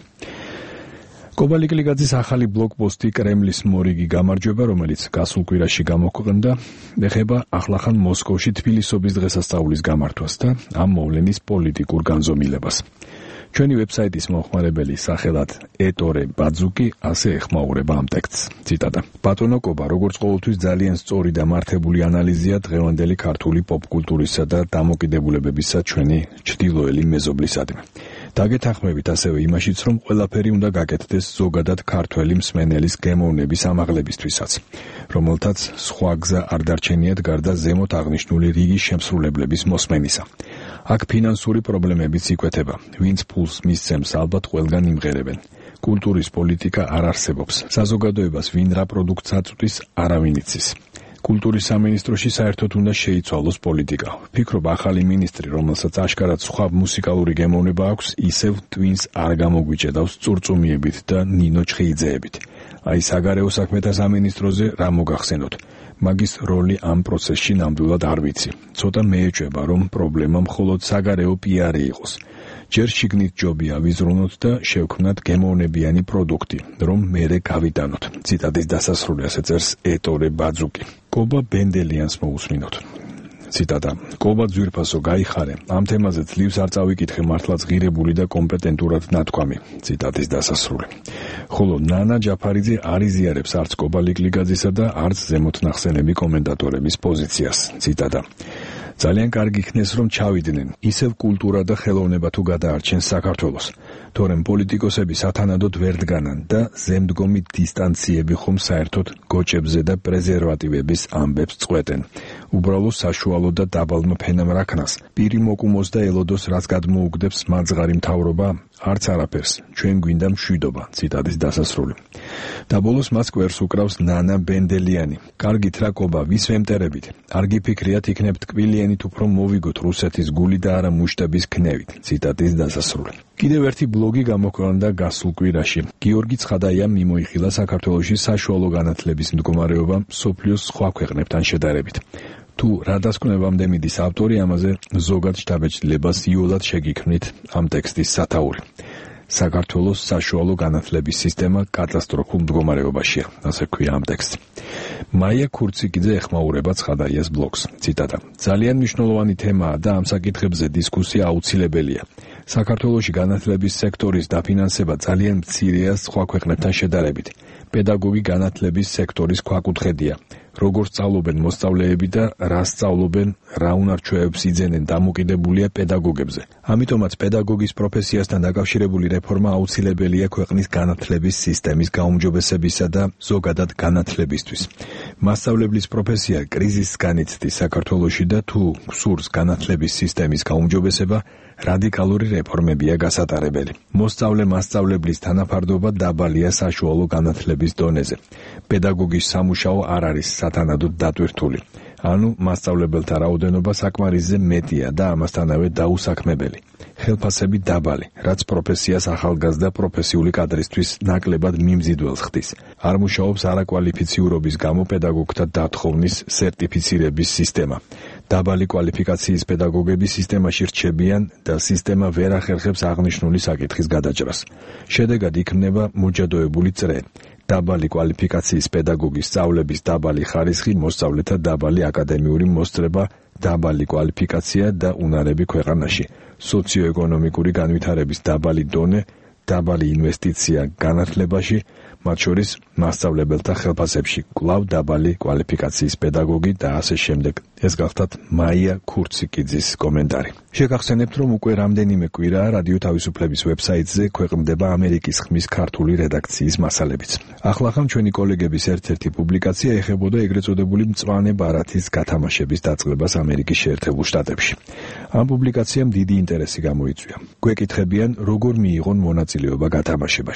კობა ლიკლიგაძის ახალი ბლოგპოსტი კრემლის მორიგი გამარჯვება, რომელიც გასულ კვირაში გამოქვეყნდა, ეხება ახლახან მოსკოვში თბილისობის დღესასწაულის გამართვას და ამ მოვლენის პოლიტიკურ განზომილებას. ჩვენი ვებსაიტის მომხმარებელი სახელად ეტორე ბაძუკი ასე ეხმაურება ამ ტექსტს. ციტატა. ბატონო კობა, როგორც ყოველთვის ძალიან სწორი და მართებული ანალიზია დღევანდელი ქართული პოპკულტურისა და დამოკიდებულებებისა ჩვენი ჩრდილოელი მეზობლისადმი. დაგეთანხმებით ასევე იმაშიც, რომ ყველაფერი უნდა გაკეთდეს ზოგადად ქართველი მსმენელის გემოვნების ამაღლებისთვისაც, რომელთაც სხვა გზა არ დარჩენიათ გარდა ზემოთ აღნიშნული რიგი შემსრულებლების მოსმენისა. აქ ფინანსური პრობლემებიც იკვეთება. ვინც ფულს მისცემს, ალბათ ყველგან იმღერებენ. კულტურის პოლიტიკა არ არსებობს. საზოგადოებას ვინ რა პროდუქტს აწვდის, არავინ იცის. კულტურის სამინისტროში საერთოდ უნდა შეიცვალოს პოლიტიკა. ვფიქრობ, ახალი მინისტრი, რომელსაც აშკარად სხვა მუსიკალური გემოვნება აქვს, ისევ ტვინს არ გამოგვიჭედავს წურწუმიებით და ნინო ჩხეიძეებით. აი საგარეო საქმეთა სამინისტროზე რა მოგახსენოთ? მაგის როლი ამ პროცესში ნამდვილად არ ვიცი. ცოტა მეეჭვება, რომ პრობლემა მხოლოდ საგარეო პიარი იყოს. ჯერ შიგნით ჯობია ვიზრუნოთ და შევქმნათ გემოვნებიანი პროდუქტი, რომ მერე გავიტანოთ. ციტატის დასასრული ასე წერს ეტორე ბაძუკი. კობა ბენდელიანს მოусმინოთ. ციტატა. კობა ძვირფასო, გაიხარე. ამ თემაზე ძლივს არ წავიკითხე მართლაც ღირებული და კომპეტენტურად ნათქვამი. ციტატის დასასრული. ხოლო ნანა ჯაფარიძე არ იზიარებს არც კობა ლიკლიგაძისა და არც ზემოთ ნახსენები კომენტატორების პოზიციას. ციტატა. ძალიან კარგი იქნეს, რომ ჩავიდნენ. ისევ კულტურა და ხელოვნება თუ გადაარჩენს საქართველოს. თორემ პოლიტიკოსები სათანადოდ ვერ დგანან და ზემდგომი დისტანციები ხომ საერთოდ გოჭებზე და პრეზერვატივების ამბებს წყვეტენ. უბრალო საშუალო და დაბალმა ფენამ რაქნას, პირი მოკუმოს და ელოდოს რაც გადმოუგდებს მაძღარი მთავრობა, არც არაფერს, ჩვენ გვინდა მშვიდობა. ციტატის დასასრული. და ბოლოს მას კვერს უკრავს ნანა ბენდელიანი. კარგით რა კობა, ვის ვემტერებით? არ გიფიქრიათ იქნებ ტკბილიენით უფრო მოვიგოთ რუსეთის გული და არა მუშტების ქნევით. ციტატის დასასრული. კიდევ ერთი ბლოგი გამოქვეყნდა გასულ კვირაში. გიორგი ცხადაიამ მიმოიხილა საქართველოში საშუალო განათლების მდგომარეობა მსოფლიოს სხვა ქვეყნებთან შედარებით. თუ რა დასკვნებამდე მიდის ავტორი, ამაზე ზოგად შთაბეჭდილებას იოლად შეგიქმნით ამ ტექსტის სათაური. საქართველოს საშუალო განათლების სისტემა კატასტროფულ მდგომარეობაშია, ასე ქვია ამ ტექსტს. მაია ქურციკიძე ეხმაურება ცხადაიას ბლოგს. ციტატა. ძალიან მნიშვნელოვანი თემაა და ამ საკითხებზე დისკუსია აუცილებელია. საქართველოში განათლების სექტორის დაფინანსება ძალიან მცირეა სხვა ქვეყნებთან შედარებით. პედაგოგი განათლების სექტორის ქვაკუთხედია. როგორ სწავლობენ მოსწავლეები და რა სწავლობენ, რა უნარჩვევებს იძენენ, დამოკიდებულია პედაგოგებზე. ამიტომაც პედაგოგის პროფესიასთან დაკავშირებული რეფორმა აუცილებელია ქვეყნის განათლების სისტემის გაუმჯობესებისა და ზოგადად განათლებისთვის. მასწავლებლის პროფესია კრიზისს განიცდის საქართველოში და თუ გსურს განათლების სისტემის გაუმჯობესება, რადიკალური რეფორმებია გასატარებელი. მოსწავლე მასწავლებლის თანაფარდობა დაბალია საშუალო განათლების დონეზე. პედაგოგის სამუშაო არ არის სათანადოდ დატვირთული. ანუ მასწავლებელთა რაოდენობა საკმარისზე მეტია და ამასთანავე დაუსაქმებელი. ხელფასები დაბალი, რაც პროფესიას ახალგაზრდა პროფესიული კადრისთვის ნაკლებად მიმზიდველს ხდის. არ მუშაობს არაკვალიფიციურობის გამო პედაგოგთა დათხოვნის სერტიფიცირების სისტემა. დაბალი კვალიფიკაციის პედაგოგები სისტემაში რჩებიან და სისტემა ვერ ახერხებს აღნიშნული საკითხის გადაჭრას. შედეგად იქმნება მოჯადოებული წრე. დაბალი კვალიფიკაციის პედაგოგის სწავლების დაბალი ხარისხი, მოსწავლეთა დაბალი აკადემიური მოსწრება, დაბალი კვალიფიკაცია და უნარები ქვეყანაში, სოციოეკონომიკური განვითარების დაბალი დონე, დაბალი ინვესტიცია განათლებაში, მათ შორის მასწავლებელთა ხელფასებში, კვლავ დაბალი კვალიფიკაციის პედაგოგი და ასე შემდეგ. ეს გახლდათ მაია ქურციკიძის კომენტარი. შეგახსენებთ, რომ უკვე რამდენიმე კვირაა რადიო თავისუფლების ვებსაიტზე ქვეყნდება ამერიკის ხმის ქართული რედაქციის მასალებიც. ახლახან ჩვენი კოლეგების ერთ-ერთი პუბლიკაცია ეხებოდა ეგრეთ წოდებული მწვანე ბარათის გათამაშების დაწყებას ამერიკის შეერთებულ შტატებში. ამ პუბლიკაციამ დიდი ინტერესი გამოიწვია. გვეკითხებიან, როგორ მიიღონ მონაწილეობა გათამაშებაში.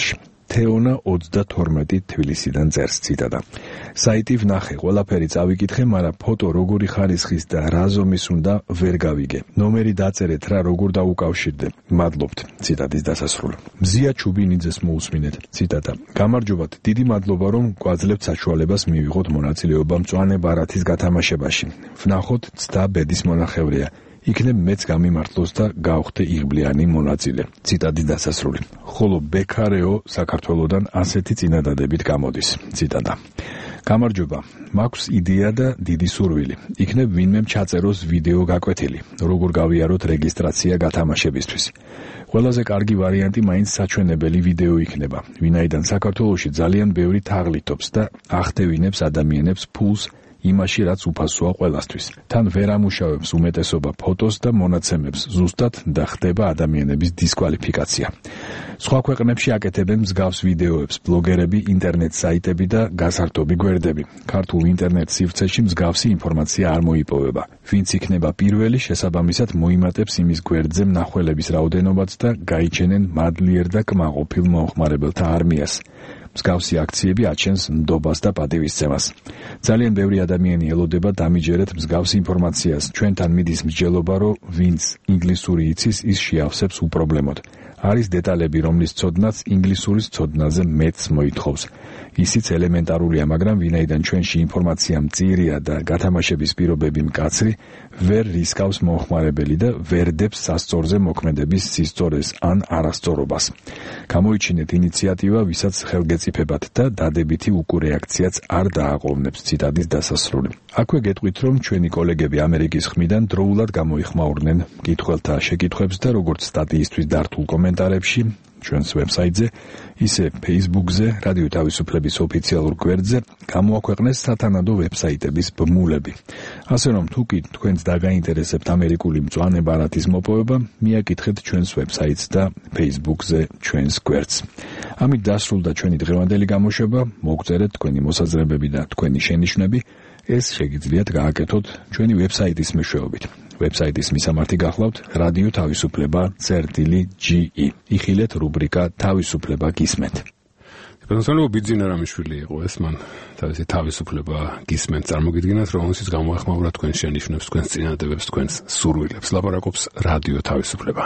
თეონა ოცდათორმეტი თბილისიდან წერს ციტატა. საიტი ვნახე, ყველაფერი წავიკითხე, მაგრამ ფოტო როგორი ხარისხის და რა ზომის უნდა ვერ გავიგე. ნომერი დაწერეთ რა, როგორ დაუკავშირდე. მადლობთ. ციტატის დასასრული. მზია ჩუბინიძეს მოусმინეთ. ციტატა. გამარჯობათ, დიდი მადლობა რომ გვაძლევთ საშუალებას მივიღოთ მონაწილეობა მწვანე ბარათის გათამაშებაში. ვნახოთ ცდა ბედის მონახევრია. იქნებ მეც გამიმართლოს და გავხდე იღბლიანი მონაწილე. ციტატის დასასრული. ხოლო ბექარეო საქართველოსდან ასეთი წინადადებით გამოდის. ციტატა. გამარჯობა, მაქვს იდეა და დიდი სურვილი. იქნებ ვინმე ჩაწეროს ვიდეო გაკვეთილი, როგორ გავიაროთ რეგისტრაცია გათამაშებისთვის. ყველაზე კარგი ვარიანტი მაინც საჩვენებელი ვიდეო იქნება, ვინაიდან საქართველოში ძალიან ბევრი თაღლითობს და ახდევინებს ადამიანებს ფულს იმაში, რაც უფასოა ყველასთვის. თან ვერ ამუშავებს უმეტესობა ფოტოს და მონაცემებს, ზუსტად და ხდება ადამიანების დისკვალიფიკაცია. სხვა ქვეყნებში აკეთებენ მსგავს ვიდეოებს ბლოგერები, ინტერნეტ საიტები და გასართობი გვერდები. ქართულ ინტერნეტ სივრცეში მსგავსი ინფორმაცია არ მოიპოვება. ვინც იქნება პირველი, შესაბამისად მოიმატებს იმის გვერდზე მნახველების რაოდენობაც და გაიჩენენ მადლიერ და კმაყოფილ მომხმარებელთა არმიას. მსგავსი აქციები აჩენს ნდობას და პატივისცემას. ძალიან ბევრი ადამიანი ელოდება დამიჯერეთ მსგავს ინფორმაციას. ჩვენთან მიდის მსჯელობა, რომ ვინც ინგლისური იცის, ის შეავსებს უპრობლემოდ. არის დეტალები, რომლის ცოდნაც ინგლისურის ცოდნაზე მეტს მოითხოვს. ისიც ელემენტარულია, მაგრამ ვინაიდან ჩვენში ინფორმაცია მწირია და გათამაშების პირობები მკაცრი, ვერ რისკავს მომხმარებელი და ვერ დებს სასწორზე მოქმედების სისწორეს ან არასწორობას. გამოიჩინეთ ინიციატივა, ვისაც ხელგეწიფებათ და დადებითი უკურეაქციაც არ დააყოვნებს. ციტატის დასასრული. აქვე გეტყვით, რომ ჩვენი კოლეგები ამერიკის ხმიდან დროულად გამოიხმაურნენ მკითხველთა შეკითხვებს და როგორც სტატიისთვის დართულ კომენტარებში ჩვენს ვებსაიტზე, ისე Facebook-ზე, რადიო თავისუფლების ოფიციალურ გვერდზე გამოაქვეყნეს სათანადო ვებსაიტების ბმულები. ასე რომ თუ კი თქვენს დაგაინტერესებთ ამერიკული მწვანე ბარათის მოპოვება, მიაკითხეთ ჩვენს ვებსაიტს და Facebook-ზე ჩვენს გვერდს. ამით დასრულდა ჩვენი დღევანდელი გამოშვება. მოგწერეთ თქვენი მოსაზრებები და თქვენი შენიშვნები. ეს შეგიძლიათ გააკეთოთ ჩვენი ვებსაიტის მეშვეობით. ვებსაიტის მისამართი გახლავთ რადიო თავისუფლება წერტილი ჯი ი. იხილეთ რუბრიკა თავისუფლება გისმენთ. პროფესორ ბიძინა რამიშვილი იყო ეს, მან თავისი თავისუფლება გისმენთ წარმოგიდგენათ, რომელშიც გამოეხმაურა თქვენს შენიშვნებს, თქვენს წინადადებებს, თქვენს სურვილებს. ლაპარაკობს რადიო თავისუფლება.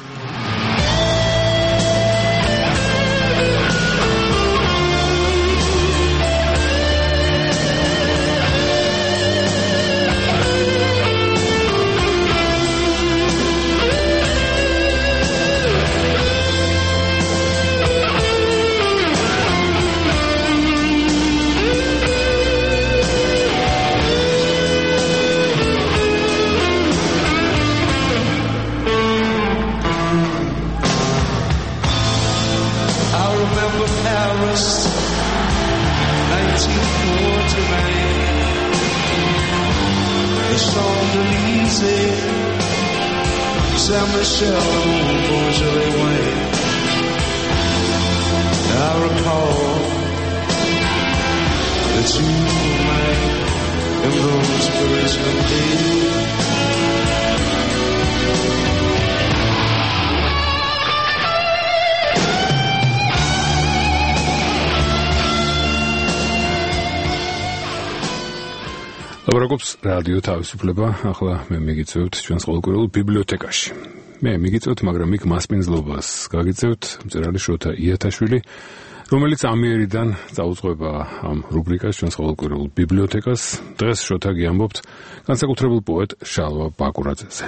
ლაპარაკობს რადიო თავისუფლება. ახლა მე მიგიწევთ ჩვენს ყოველკვირეულ ბიბლიოთეკაში. მე მიგიწევთ, მაგრამ იქ მასპინძლობას გაგიწევთ მწერალი შოთა იათაშვილი, რომელიც ამიერიდან წაუძღვება ამ რუბრიკას, ჩვენს ყოველკვირეულ ბიბლიოთეკას. დღეს შოთა გიამბობთ განსაკუთრებულ პოეტ შალვა ბაკურაძეზე.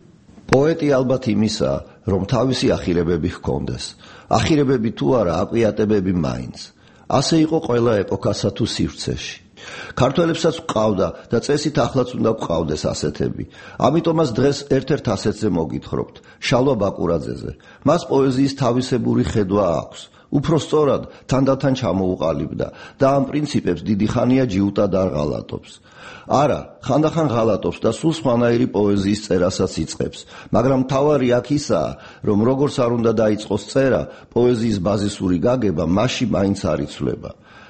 პოეტი ალბათ იმისა, რომ თავისი ახირებები ჰქონდეს. ახირებები თუ არა, აკვიატებები მაინც. ასე იყო ყველა ეპოქასა თუ სივრცეში. ქართველებსაც ყავდა და წესით ახლაც უნდა ყავდეს ასეთები. ამიტომაც დღეს ერთ-ერთ ასეთზე მოგითხრობთ, შალვა ბაკურაძეზე. მას პოეზიის თავისებური ხედვა აქვს. უფრო სწორად, თანდათან ჩამოუყალიბდა და ამ პრინციპებს დიდი ხანია ჯიუტად არ ღალატობს. არა, ხანდახან ღალატობს და სულ სხვანაირი პოეზიის წერასაც იწყებს, მაგრამ მთავარი აქ ისაა, რომ როგორც არ უნდა დაიწყოს წერა, პოეზიის ბაზისური გაგება მასში მაინც არ იცვლება.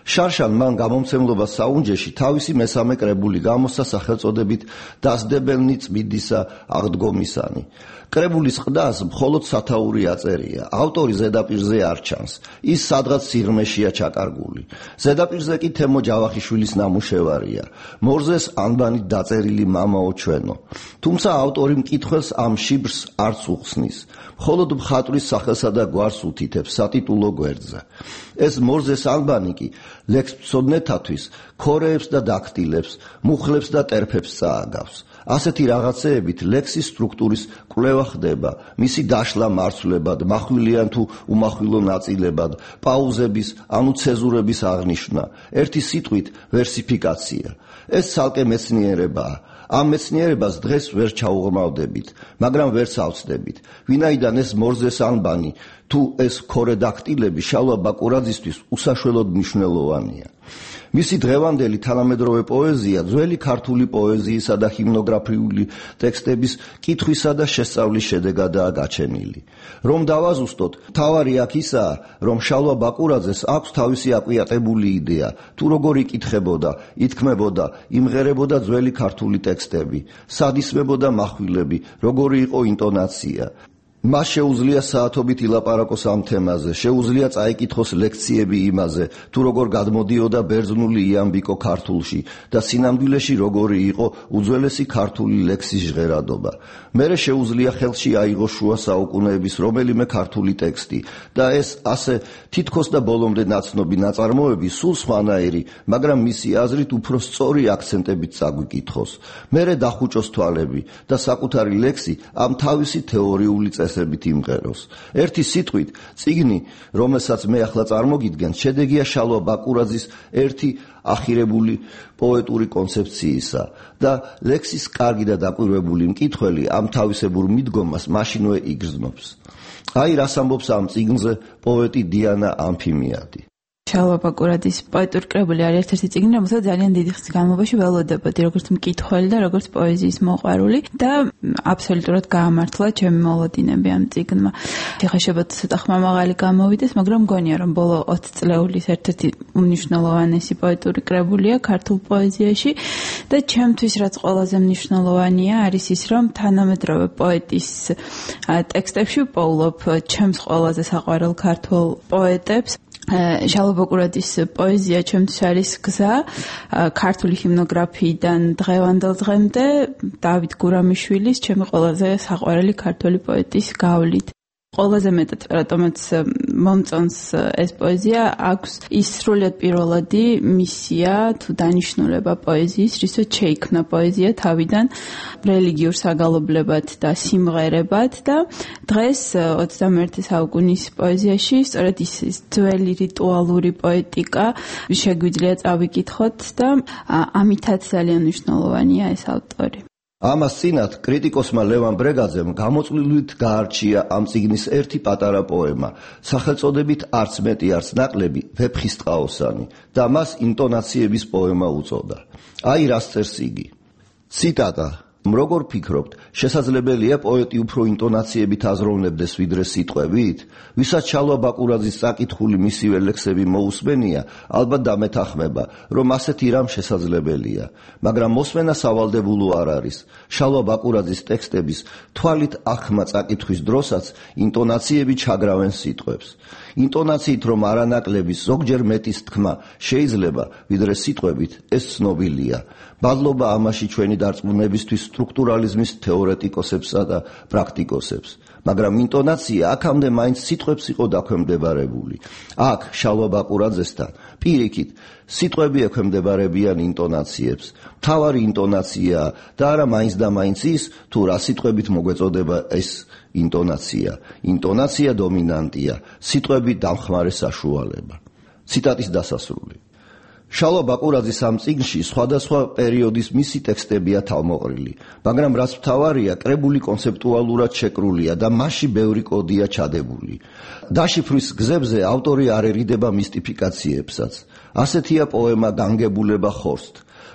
შარშან მან გამომცემლობა საუნჯეში თავისი მესამე კრებული გამოსცა სახელწოდებით დასდებელნი წმიდისა აღდგომისანი. კრებულის ყდას მხოლოდ სათაური აწერია, ავტორი ზედაპირზე არ ჩანს, ის სადღაც სიღრმეშია ჩაკარგული. ზედაპირზე კი თემო ჯავახიშვილის ნამუშევარია, მორზეს ანბანით დაწერილი მამაო ჩვენო. თუმცა ავტორი მკითხველს ამ შიბრს არც უხსნის, მხოლოდ მხატვრის სახელსა და გვარს უთითებს სატიტულო გვერდზე. ეს მორზეს ანბანი კი ლექსმცოდნეთათვის ქორეებს და დაქტილებს, მუხლებს და ტერფებს წააგავს. ასეთი რაღაცეებით ლექსის სტრუქტურის კვლევა ხდება, მისი დაშლა მარცვლებად, מחვილიან თუ უმახვილო ნაწილებად, პაუზების, ანუ ცეზურების აღნიშვნა, ერთი სიტყვით ვერსიფიკაცია. ეს ცალკე მეცნიერებაა. ამ მეცნიერებას დღეს ვერ ჩაუღრმავდებით, მაგრამ ვერც ავწდებით. ვინაიდან ეს მორზეს ანბანი თუ ეს ქორედაქტილები შალვა ბაკურაძისთვის უსაშველოდ მნიშვნელოვანია. მისი დღევანდელი თანამედროვე პოეზია ძველი ქართული პოეზიისა და ჰიმნოგრაფიული ტექსტების კითხვისა და შესწავლის შედეგადაა გაჩენილი. რომ დავაზუსტოთ, მთავარი აქ ისაა, რომ შალვა ბაკურაძეს აქვს თავისი აკვიატებული იდეა, თუ როგორ იკითხებოდა, ითქმებოდა, იმღერებოდა ძველი ქართული ტექსტები, სად ისმებოდა מחვილები, როგორი იყო ინტონაცია. მას შეუძლია საათობით ილაპარაკოს ამ თემაზე, შეუძლია წაიკითხოს ლექციები იმაზე, თუ როგორ გადმოდიოდა ბერძნული იამბიკო ქართულში და სინამდვილეში როგორი იყო უძველესი ქართული ლექსის ჟღერადობა. მერე შეუძლია ხელში აიღოს შუა საუკუნეების რომელიმე ქართული ტექსტი და ეს ასე თითქოს და ბოლომდე ნაცნობი ნაწარმოები სულ სხვანაირი, მაგრამ მისი აზრით უფრო სწორი აქცენტებით წაგვიკითხოს. მერე დახუჭოს თვალები და საკუთარი ლექსი ამ თავისი თეორიული წესებით იმღეროს. ერთი სიტყვით, წიგნი, რომელსაც მე ახლა წარმოგიდგენ, შედეგია შალვა ბაკურაძის ერთი ახირებული პოეტური კონცეფციისა და ლექსის კარგი და დაკვირვებული მკითხველი ამ თავისებურ მიდგომას მაშინვე იგრძნობს. აი რას ამბობს ამ წიგნზე პოეტი დიანა ამფიმიადი. შალვა ბაკურაძის პოეტური კრებული არის ერთ-ერთი წიგნი, რომელსაც ძალიან დიდი ხნის განმავლობაში ველოდებოდი, როგორც მკითხველი და როგორც პოეზიის მოყვარული და აბსოლუტურად გაამართლა ჩემი მოლოდინები ამ წიგნმა. ეხაშებოდ ცოტა ხმამაღალი გამოვიდეს, მაგრამ მგონია, რომ ბოლო ოცი წლეულის ერთ-ერთი უმნიშვნელოვანესი პოეტური კრებულია ქართულ პოეზიაში და ჩემთვის რაც ყველაზე მნიშვნელოვანია არის ის, რომ თანამედროვე პოეტის ტექსტებში ვპოულობ ჩემს ყველაზე საყვარელ ქართულ პოეტებს. შალვა ბაკურაძის პოეზია ჩემთვის არის გზა ქართული ჰიმნოგრაფიიდან დღევანდელ დღემდე დავით გურამიშვილის ჩემი ყველაზე საყვარელი ქართული პოეტის გავლით. ყველაზე მეტად რატომაც მომწონს ეს პოეზია, აქვს ის სრულიად პირველადი მისია თუ დანიშნულება პოეზიის, რისთვისაც შეიქმნა პოეზია თავიდან რელიგიურ საგალობლებად და სიმღერებად და დღეს ოცდამეერთე საუკუნის პოეზიაში სწორედ ის ძველი რიტუალური პოეტიკა შეგვიძლია წავიკითხოთ და ამითაც ძალიან მნიშვნელოვანია ეს ავტორი. ამას წინათ კრიტიკოსმა ლევან ბრეგაძემ გამოწვლილივით გაარჩია ამ წიგნის ერთი პატარა პოემა, სახელწოდებით არც მეტი არც ნაკლები ვეფხისტყაოსანი და მას ინტონაციების პოემა უწოდა. აი რას წერს იგი. ციტატა. როგორ ფიქრობთ, შესაძლებელია პოეტი უფრო ინტონაციებით აზროვნებდეს ვიდრე სიტყვებით? ვისაც შალვა ბაკურაძის წაკითხული მისივე ლექსები მოусმენია, ალბათ დამეთანხმება, რომ ასეთი რამ შესაძლებელია, მაგრამ მოსმენა სავალდებულო არ არის. შალვა ბაკურაძის ტექსტების თვალით ახმა წაკითხვის დროსაც ინტონაციები ჩაგრავენ სიტყვებს. ინტონაციით რომ არანაკლების ზოგჯერ მეტის თქმა შეიძლება, ვიდრე სიტყვებით, ეს ცნობილია. ბადლობა ამაში ჩვენი დარწმუნებისთვის სტრუქტურალიზმის თეორეტიკოსებსა და პრაქტიკოსებს, მაგრამ ინტონაცია აქამდე მაინც სიტყვებს იყო დაქვემდებარებული. აქ შალვა ბაკურაძესთან პირიქით სიტყვები ექვემდებარებიან ინტონაციებს. მთავარი ინტონაციაა და არა მაინც და მაინც ის, თუ რა სიტყვებით მოგვეწოდება ეს ინტონაცია. ინტონაცია დომინანტია, სიტყვები დამხმარე საშუალება. ციტატის დასასრული. შალვა ბაკურაძის ამ წიგნში სხვადასხვა პერიოდის მისი ტექსტებია თავმოყრილი, მაგრამ რაც მთავარია, კრებული კონცეპტუალურად შეკრულია და მასში ბევრი კოდია ჩადებული. დაშიფრვის გზებზე ავტორი არ ერიდება მისტიფიკაციებსაც. ასეთია პოემა „განგებულება ხორცთ“.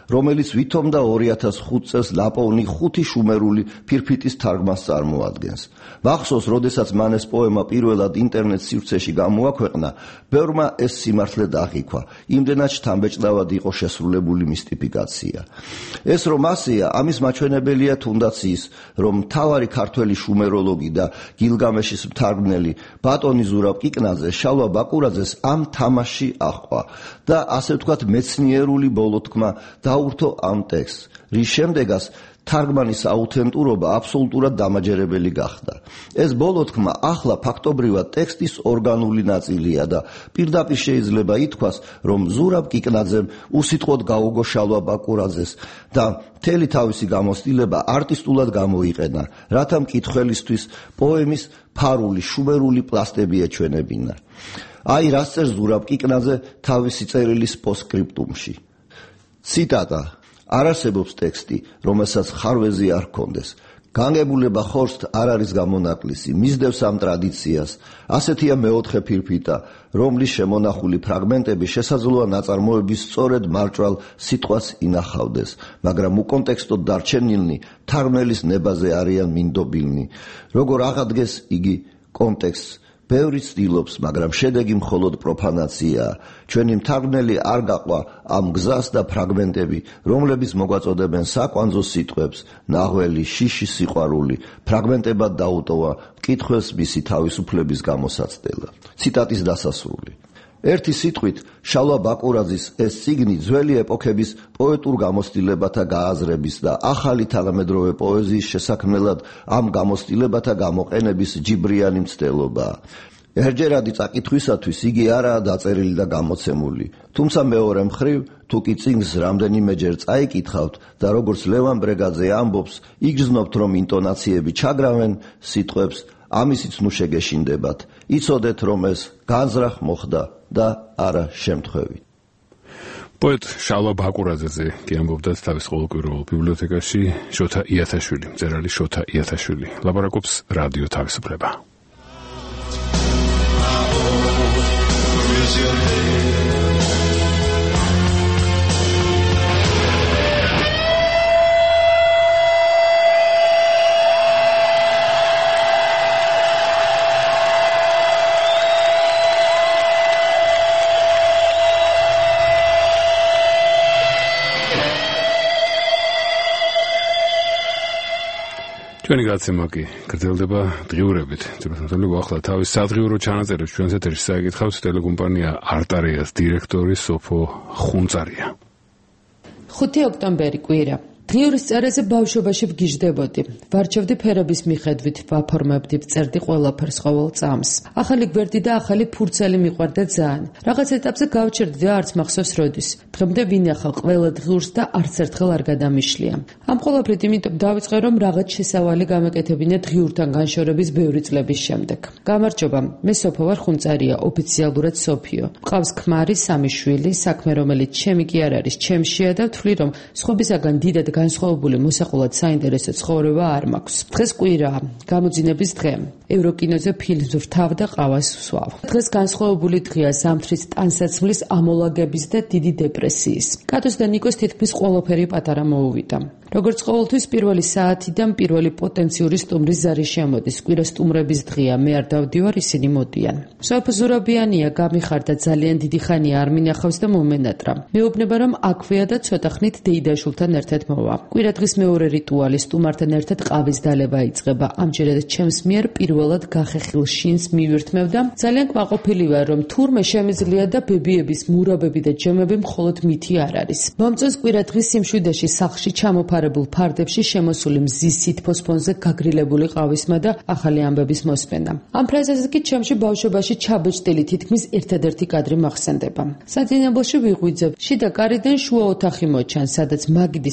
რომელიც ვითომ და ორი ათას ხუთ წელს ლაპოვნი ხუთი შუმერული ფირფიტის თარგმანს წარმოადგენს. მახსოვს, როდესაც მან ეს პოემა პირველად ინტერნეტ სივრცეში გამოაქვეყნა, ბევრმა ეს სიმართლე დააღიქვა. იმდენად შთამბეჭდავად იყო შესრულებული მისტიფიკაცია. ეს რომ ასეა, ამის მაჩვენებელია თუნდაც ის, რომ მთავარი ქართველი შუმეროლოგი და გილგამეშის მთარგმნელი ბატონი ზურაბ კიკნაძე შალვა ბაკურაძეს ამ თამაშში აჰყვა და ასე ვთქვათ მეცნიერული ბოლოთქმა დაურთო ამ ტექსტს, რის შემდეგაც თარგმანის აუთენტურობა აბსოლუტურად დამაჯერებელი გახდა. ეს ბოლოთქმა ახლა ფაქტობრივად ტექსტის ორგანული ნაწილია და პირდაპირ შეიძლება ითქვას, რომ ზურაბ კიკნაძემ უსიტყვოდ გაუგო შალვა ბაკურაძეს და მთელი თავისი გამოცდილება არტისტულად გამოიყენა, რათა მკითხველისთვის პოემის ფარული შუმერული პლასტები ეჩვენებინა. აი რას წერს ზურაბ კიკნაძე თავისი წერილის პოსტსკრიპტუმში. ციტატა: არ არსებობს ტექსტი, რომელსაც ხარვეზი არ ჰქონდეს. განგებულება ხორცთ არ არის გამონაკლისი, მისდევს ამ ტრადიციას. ასეთია მეოთხე ფირფიტა, რომლის შემონახული ფრაგმენტები შესაძლოა ნაწარმოების სწორედ მარჭვალ სიტყვას ინახავდეს, მაგრამ უკონტექსტოდ დარჩენილნი თარგმნელის ნებაზე არიან მინდობილნი. როგორ აღადგეს იგი კონტექსტს, ბევრი ცდილობს, მაგრამ შედეგი მხოლოდ პროფანაციაა. ჩვენი მთარგმნელი არ გაყვა ამ გზას და ფრაგმენტები, რომლებიც მოგვაწოდებენ საკვანძო სიტყვებს, ნაღველი, შიში, სიყვარული, ფრაგმენტებად დაუტოვა მკითხველს მისი თავისუფლების გამოსაცდელად. ციტატის დასასრული. ერთი სიტყვით, შალვა ბაკურაძის ეს წიგნი ძველი ეპოქების პოეტურ გამოცდილებათა გააზრების და ახალი თანამედროვე პოეზიის შესაქმნელად ამ გამოცდილებათა გამოყენების ჯიბრიანი მცდელობაა. ერთჯერადი წაკითხვისათვის იგი არაა დაწერილი და გამოცემული, თუმცა მეორე მხრივ, თუ კი წიგნს რამდენიმეჯერ წაიკითხავთ და როგორც ლევან ბრეგაძე ამბობს, იგრძნობთ, რომ ინტონაციები ჩაგრავენ სიტყვებს, ამისიც ნუ შეგეშინდებათ. იცოდეთ, რომ ეს განზრახ მოხდა და არა შემთხვევით. პოეტ შალვა ბაკურაძეზე კი ამბობდა თავის ყოველკვირეულ ბიბლიოთეკაში შოთა იათაშვილი, მწერალი შოთა იათაშვილი. ლაპარაკობს რადიო თავისუფლება. ჩვენი გაცემა კი გრძელდება დღიურებით. ძირითადად ახლა თავის სადღიურო ჩანაწერებს ჩვენს ეთერში საიკითხავს ტელეკომპანია არტარეას დირექტორი სოფო ხუნწარია. ხუთი ოქტომბერი კვირა. დღიურის წერეზე ბავშვობაში ვგიჟდებოდი. ვარჩევდი ფერების მიხედვით, ვაფორმებდი, ვწერდი ყველაფერს ყოველ წამს. ახალი გვერდი და ახალი ფურცელი მიყვარდა ძალიან. რაღაც ეტაპზე გავჩერდი და არც მახსოვს როდის. დღემდე ვინახავ ყველა დღიურს და არც ერთხელ არ გადამიშლია. ამ ყველაფრით იმიტომ დავიწყე, რომ რაღაც შესავალი გამეკეთებინა დღიურთან განშორების ბევრი წლების შემდეგ. გამარჯობა, მე სოფო ვარ ხუნწარია, ოფიციალურად სოფიო. მყავს ქმარი, სამი შვილი, საქმე რომელიც ჩემი კი არ არის, ჩემშია და ვთვლი, რომ სხვებისაგან დიდად განსხვავებული მოსაყოლად საინტერესო ცხოვრება არ მაქვს. დღეს კვირაა, გამოძინების დღე. ევროკინოზე ფილმს ვრთავ და ყავას ვსვავ. დღეს განსხვავებული დღეა ზამთრის ტანსაცმლის ამოლაგების და დიდი დეპრესიის. კატოს და ნიკოს თითქმის ყველაფერი პატარა მოუვიდა. როგორც ყოველთვის პირველი საათიდან პირველი პოტენციური სტუმრის ზარი შემოდის. კვირა სტუმრების დღეა, მე არ დავდივარ, ისინი მოდიან. სოფო ზურაბიანია, გამიხარდა, ძალიან დიდი ხანია არ მინახავს და მომენატრა. მეუბნება, რომ აქვეა და ცოტა ხნით დეიდაშულთან ერთად მოვა. კვირა დღის მეორე რიტუალი სტუმართან ერთად ყავის დალევა იწყება. ამჯერად ჩემს მიერ პირველად გახეხილ შინს მივირთმევ და ძალიან კმაყოფილი ვარ, რომ თურმე შემიძლია და ბებიების მურაბები და ჯემები მხოლოდ მითი არ არის. მომწონს კვირა დღის სიმშვიდეში სახლში ჩამოფარებულ ფარდებში შემოსული მზის სითბოს ფონზე გაგრილებული ყავისმა და ახალი ამბების მოსმენა. ამ ფრაზაზე კი ჩემში ბავშვობაში ჩაბეჭდილი თითქმის ერთადერთი კადრი მახსენდება. საძინებელში ვიღვიძებ, შიდა კარიდან შუა ოთახი მოჩანს, სადაც მაგიდის თავში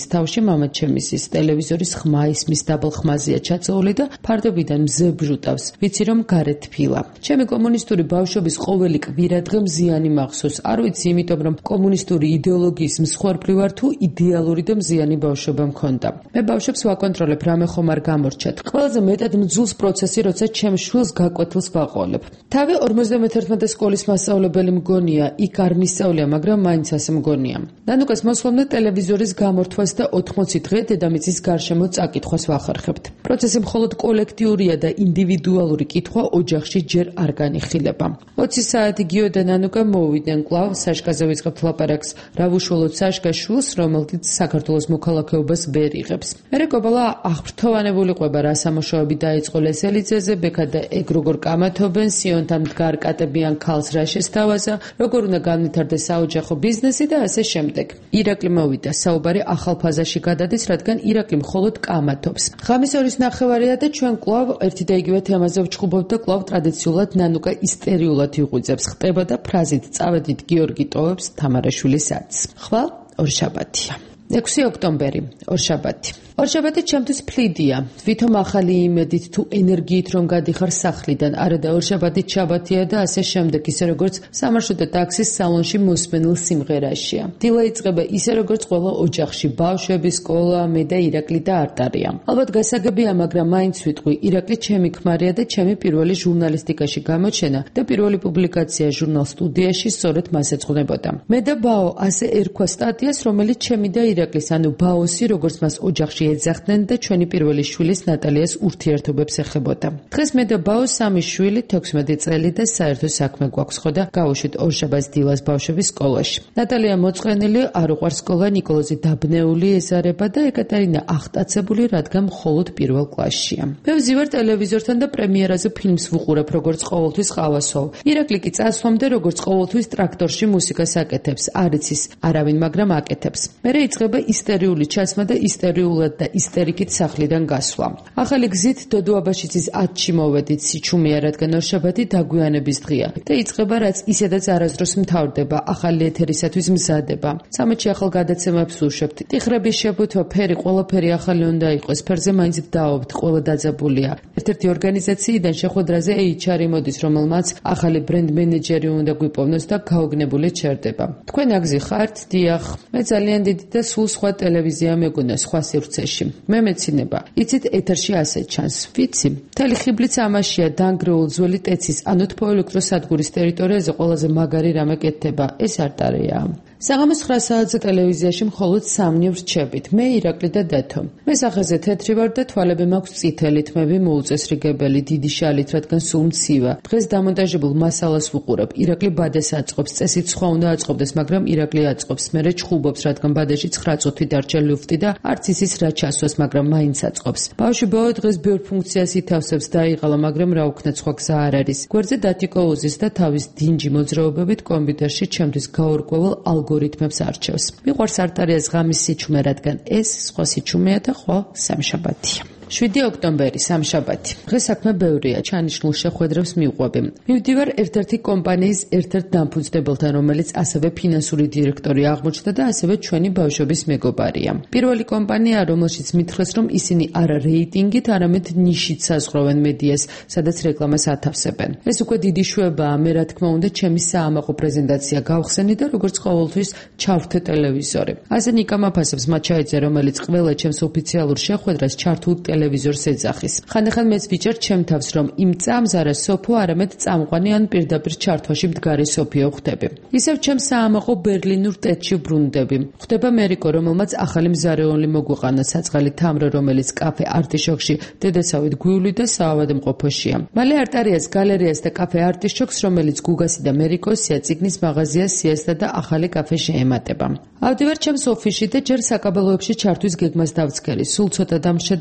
მამაჩემისის ტელევიზორის ხმა ისმის დაბალ ხმაზეა ჩაწეული და ფარდობიდან მზე ბრუტავს. ვიცი რომ გარეთ ფილა. ჩემი კომუნისტური ბავშვობის ყოველი კვირადღე მზიანი მახსოვს. არ ვიცი იმიტომ რომ კომუნისტური იდეოლოგიის მსხვერპლი ვარ თუ იდეალური და მზიანი ბავშვობა მქონდა. მე ბავშვებს ვაკონტროლებ, რამე ხომ არ გამორჩათ. ყველაზე მეტად მძულს პროცესი, როცა ჩემ შვილს გაკვეთილს ვაყოლებ. თავი ორმოცდამეთერთმეტე სკოლის მასწავლებელი მგონია, იქ არ მისწავლია, მაგრამ მაინც ასე მგონია. ნანუკას მოსვლამდე ტელევიზორის გამორთვას და ოთხმოცი დღე დედამიწის გარშემო წაკითხვას ვახერხებთ. პროცესი მხოლოდ კოლექტიურია და ინდივიდუალური კითხვა ოჯახში ჯერ არ განიხილება. ოცი საათი გიო და ნანუკა მოვიდნენ კვლავ საშკაზე ვიწყებთ ლაპარაკს. რა ვუშველოთ საშკას შვილს, რომელთაც საქართველოს მოქალაქეობას ვერ იღებს. მერე კობალა აღფრთოვანებული ყვება რა სამუშაოები დაიწყო ლესელიძეზე, ბექა და ეგ როგორ კამათობენ, სიონთან მდგარ კატებიან ქალს რა შესთავაზა, როგორ უნდა განვითარდეს საოჯახო ბიზნესი და ასე შემდეგ. ირაკლი მოვიდა, საუბარი ახალ ფაზაში გადადის, რადგან ირაკლი მხოლოდ კამათობს. ღამის ორის ნახევარია და ჩვენ კვლავ ერთი და იგივე თემაზე ვჩხუბობთ და კვლავ ტრადიციულად ნანუკა ისტერიულად იღვიძებს, ხტება და ფრაზით წავედით გიორგი ტოვებს თამარაშვილის ათს. ხვალ ორშაბათია. ექვსი ოქტომბერი, ორშაბათი. ორშაბათი ჩემთვის ფლიდია. ვითომ ახალი იმედით თუ ენერგიით რომ გადიხარ სახლიდან, არა და ორშაბათი შაბათია და ასე შემდეგ, ისე როგორც სამარშრუტო ტაქსის სალონში მოსმენილ სიმღერაშია. დილა იწყება ისე როგორც ყველა ოჯახში, ბავშვები, სკოლა, მე და ირაკლი და არტარია. ალბათ გასაგებია, მაგრამ მაინც ვიტყვი, ირაკლი ჩემი ქმარია და ჩემი პირველი ჟურნალისტიკაში გამოჩენა და პირველი პუბლიკაცია ჟურნალ სტუდიაში სწორედ მას ეძღვნებოდა. მე და ბაო ასე ერქვა სტატიას, რომელიც ჩემი და ირაკლის, ანუ ბაოსი, როგორც მას ოჯახში ეძახდნენ და ჩვენი პირველი შვილის ნატალიას ურთიერთობებს ეხებოდა. დღეს მე და ბაო სამი შვილი, თექვსმეტი წელი და საერთო საქმე გვაქვს, ხო და გავუშვით ორშაბათს დილას ბავშვების სკოლაში. ნატალია მოწყენილი, არ უყვარს სკოლა, ნიკოლოზი დაბნეული ეზარება და ეკატერინა აღტაცებული, რადგან მხოლოდ პირველ კლასშია. მე ვზივარ ტელევიზორთან და პრემიერაზე ფილმს ვუყურებ, როგორც ყოველთვის ყავასვავ. ირაკლი კი წასვლამდე, როგორც ყოველთვის ტრაქტორში მუსიკას აკეთებს, არ იცის არავინ, მაგრამ აკეთებს. მერე იწყება ისტერიული ჩაცმა და ისტერიულად და ისტერიკით სახლიდან გასვლა. ახალი გზით დოდო აბაშიძის ათში მოვედით, სიჩუმეა, რადგან ორშაბათი დაგვიანების დღეა და იწყება რაც ისედაც არასდროს მთავრდება, ახალი ეთერისათვის მზადება. სამეთში ახალ გადაცემებს ვუშვებთ. ტიხრების შებუთვა, ფერი, ყველაფერი ახალი უნდა იყოს, ფერზე მაინც ვდაობთ, ყველა დაძაბულია. ერთ-ერთი ორგანიზაციიდან შეხვედრაზე ეიჩ არი მოდის, რომელმაც ახალი ბრენდ მენეჯერი უნდა გვიპოვნოს და გაოგნებული ჩერდება. თქვენ აგზი ხართ? დიახ, მე ძალიან დიდი და სულ სხვა ტელევიზია მეგონა სხვა სივრცეში. მე მეცინება. იცით ეთერში ასე ჩანს. ვიცი. მთელი ხიბლიც ამაშია დანგრეულ ძველი ტეცის, ანუ თბოელექტროსადგურის ტერიტორიაზე ყველაზე მაგარი რამე კეთდება. ეს არტარია. საღამოს ცხრა საათზე ტელევიზიაში მხოლოდ სამნი ვრჩებით. მე ირაკლი და დათო. მე სახეზე თეთრი ვარ და თვალები მაქვს წითელი, თმები მოუწესრიგებელი, დიდი შალით, რადგან სულ მცივა. დღეს დამონტაჟებულ მასალას ვუყურებ. ირაკლი ბადეს აწყობს, წესით სხვა უნდა აწყობდეს, მაგრამ ირაკლი აწყობს. მერე ჩხუბობს, რადგან ბადეში ცხრა წუთი დარჩა ლუფტი და არც იცის რა ჩასვას, მაგრამ მაინც აწყობს. ბავშვი ბაო დღეს ბევრ ფუნქციას ითავსებს, დაიღალა, მაგრამ რა უქნათ, სხვა გზა არ არის. გვერდზე დათიკო უზის და თავის დინჯი მოძრაობებით კომპიუტერში ჩემთვის გაურკვეველ ალგორითმებს არჩევს. მიყვარს არტარიას ღამის სიჩუმე, რადგან ეს სხვა სიჩუმეა და ხო სამშაბათია. შვიდი ოქტომბერი, სამშაბათი. დღეს საქმე ბევრია, ჩანიშნულ შეხვედრებს მივყვები. მივდივარ ერთ-ერთი კომპანიის ერთ-ერთ დამფუძნებელთან, რომელიც ასევე ფინანსური დირექტორი აღმოჩნდა და ასევე ჩვენი ბავშვების მეგობარია. პირველი კომპანია, რომელშიც მითხრეს, რომ ისინი არა რეიტინგით, არამედ ნიშით საზღვროვენ მედიას, სადაც რეკლამას ათავსებენ. ეს უკვე დიდი შვებაა, მე რა თქმა უნდა, ჩემი საამაყო პრეზენტაცია გავხსენი და როგორც ყოველთვის ჩავრთე ტელევიზორი. ასე ნიკა მაფასებს მაჩაიძე, რომელიც ყველა ჩემს ოფიციალურ შეხვედრას ჩართულ ტელევიზორს ეძახის. ხანდახან მეც ვიჭერ ჩემ თავს, რომ იმ წამს არა სოფო, არამედ წამყვანი ან პირდაპირ ჩართვაში მდგარი სოფიო ხვდები. ისევ ჩემ საამაყო ბერლინურ ტეტში ბრუნდები. ხვდება მერიკო, რომელმაც ახალი მზარეონლი მოგვიყანა, საწყალი თამრო, რომელიც კაფე არტიშოკში დედასავით გვიული და საავადმყოფოშია. მალე არტარიას გალერეას და კაფე არტიშოკს, რომელიც გუგასი და მერიკოსია, წიგნის მაღაზია სიესტა და ახალი კაფე შეემატება. ავდივარ ჩემს ოფისში და ჯერ საკაბელოებში ჩართვის გეგმას დავცქერი. სულ ცოტა დამრჩა და ყველ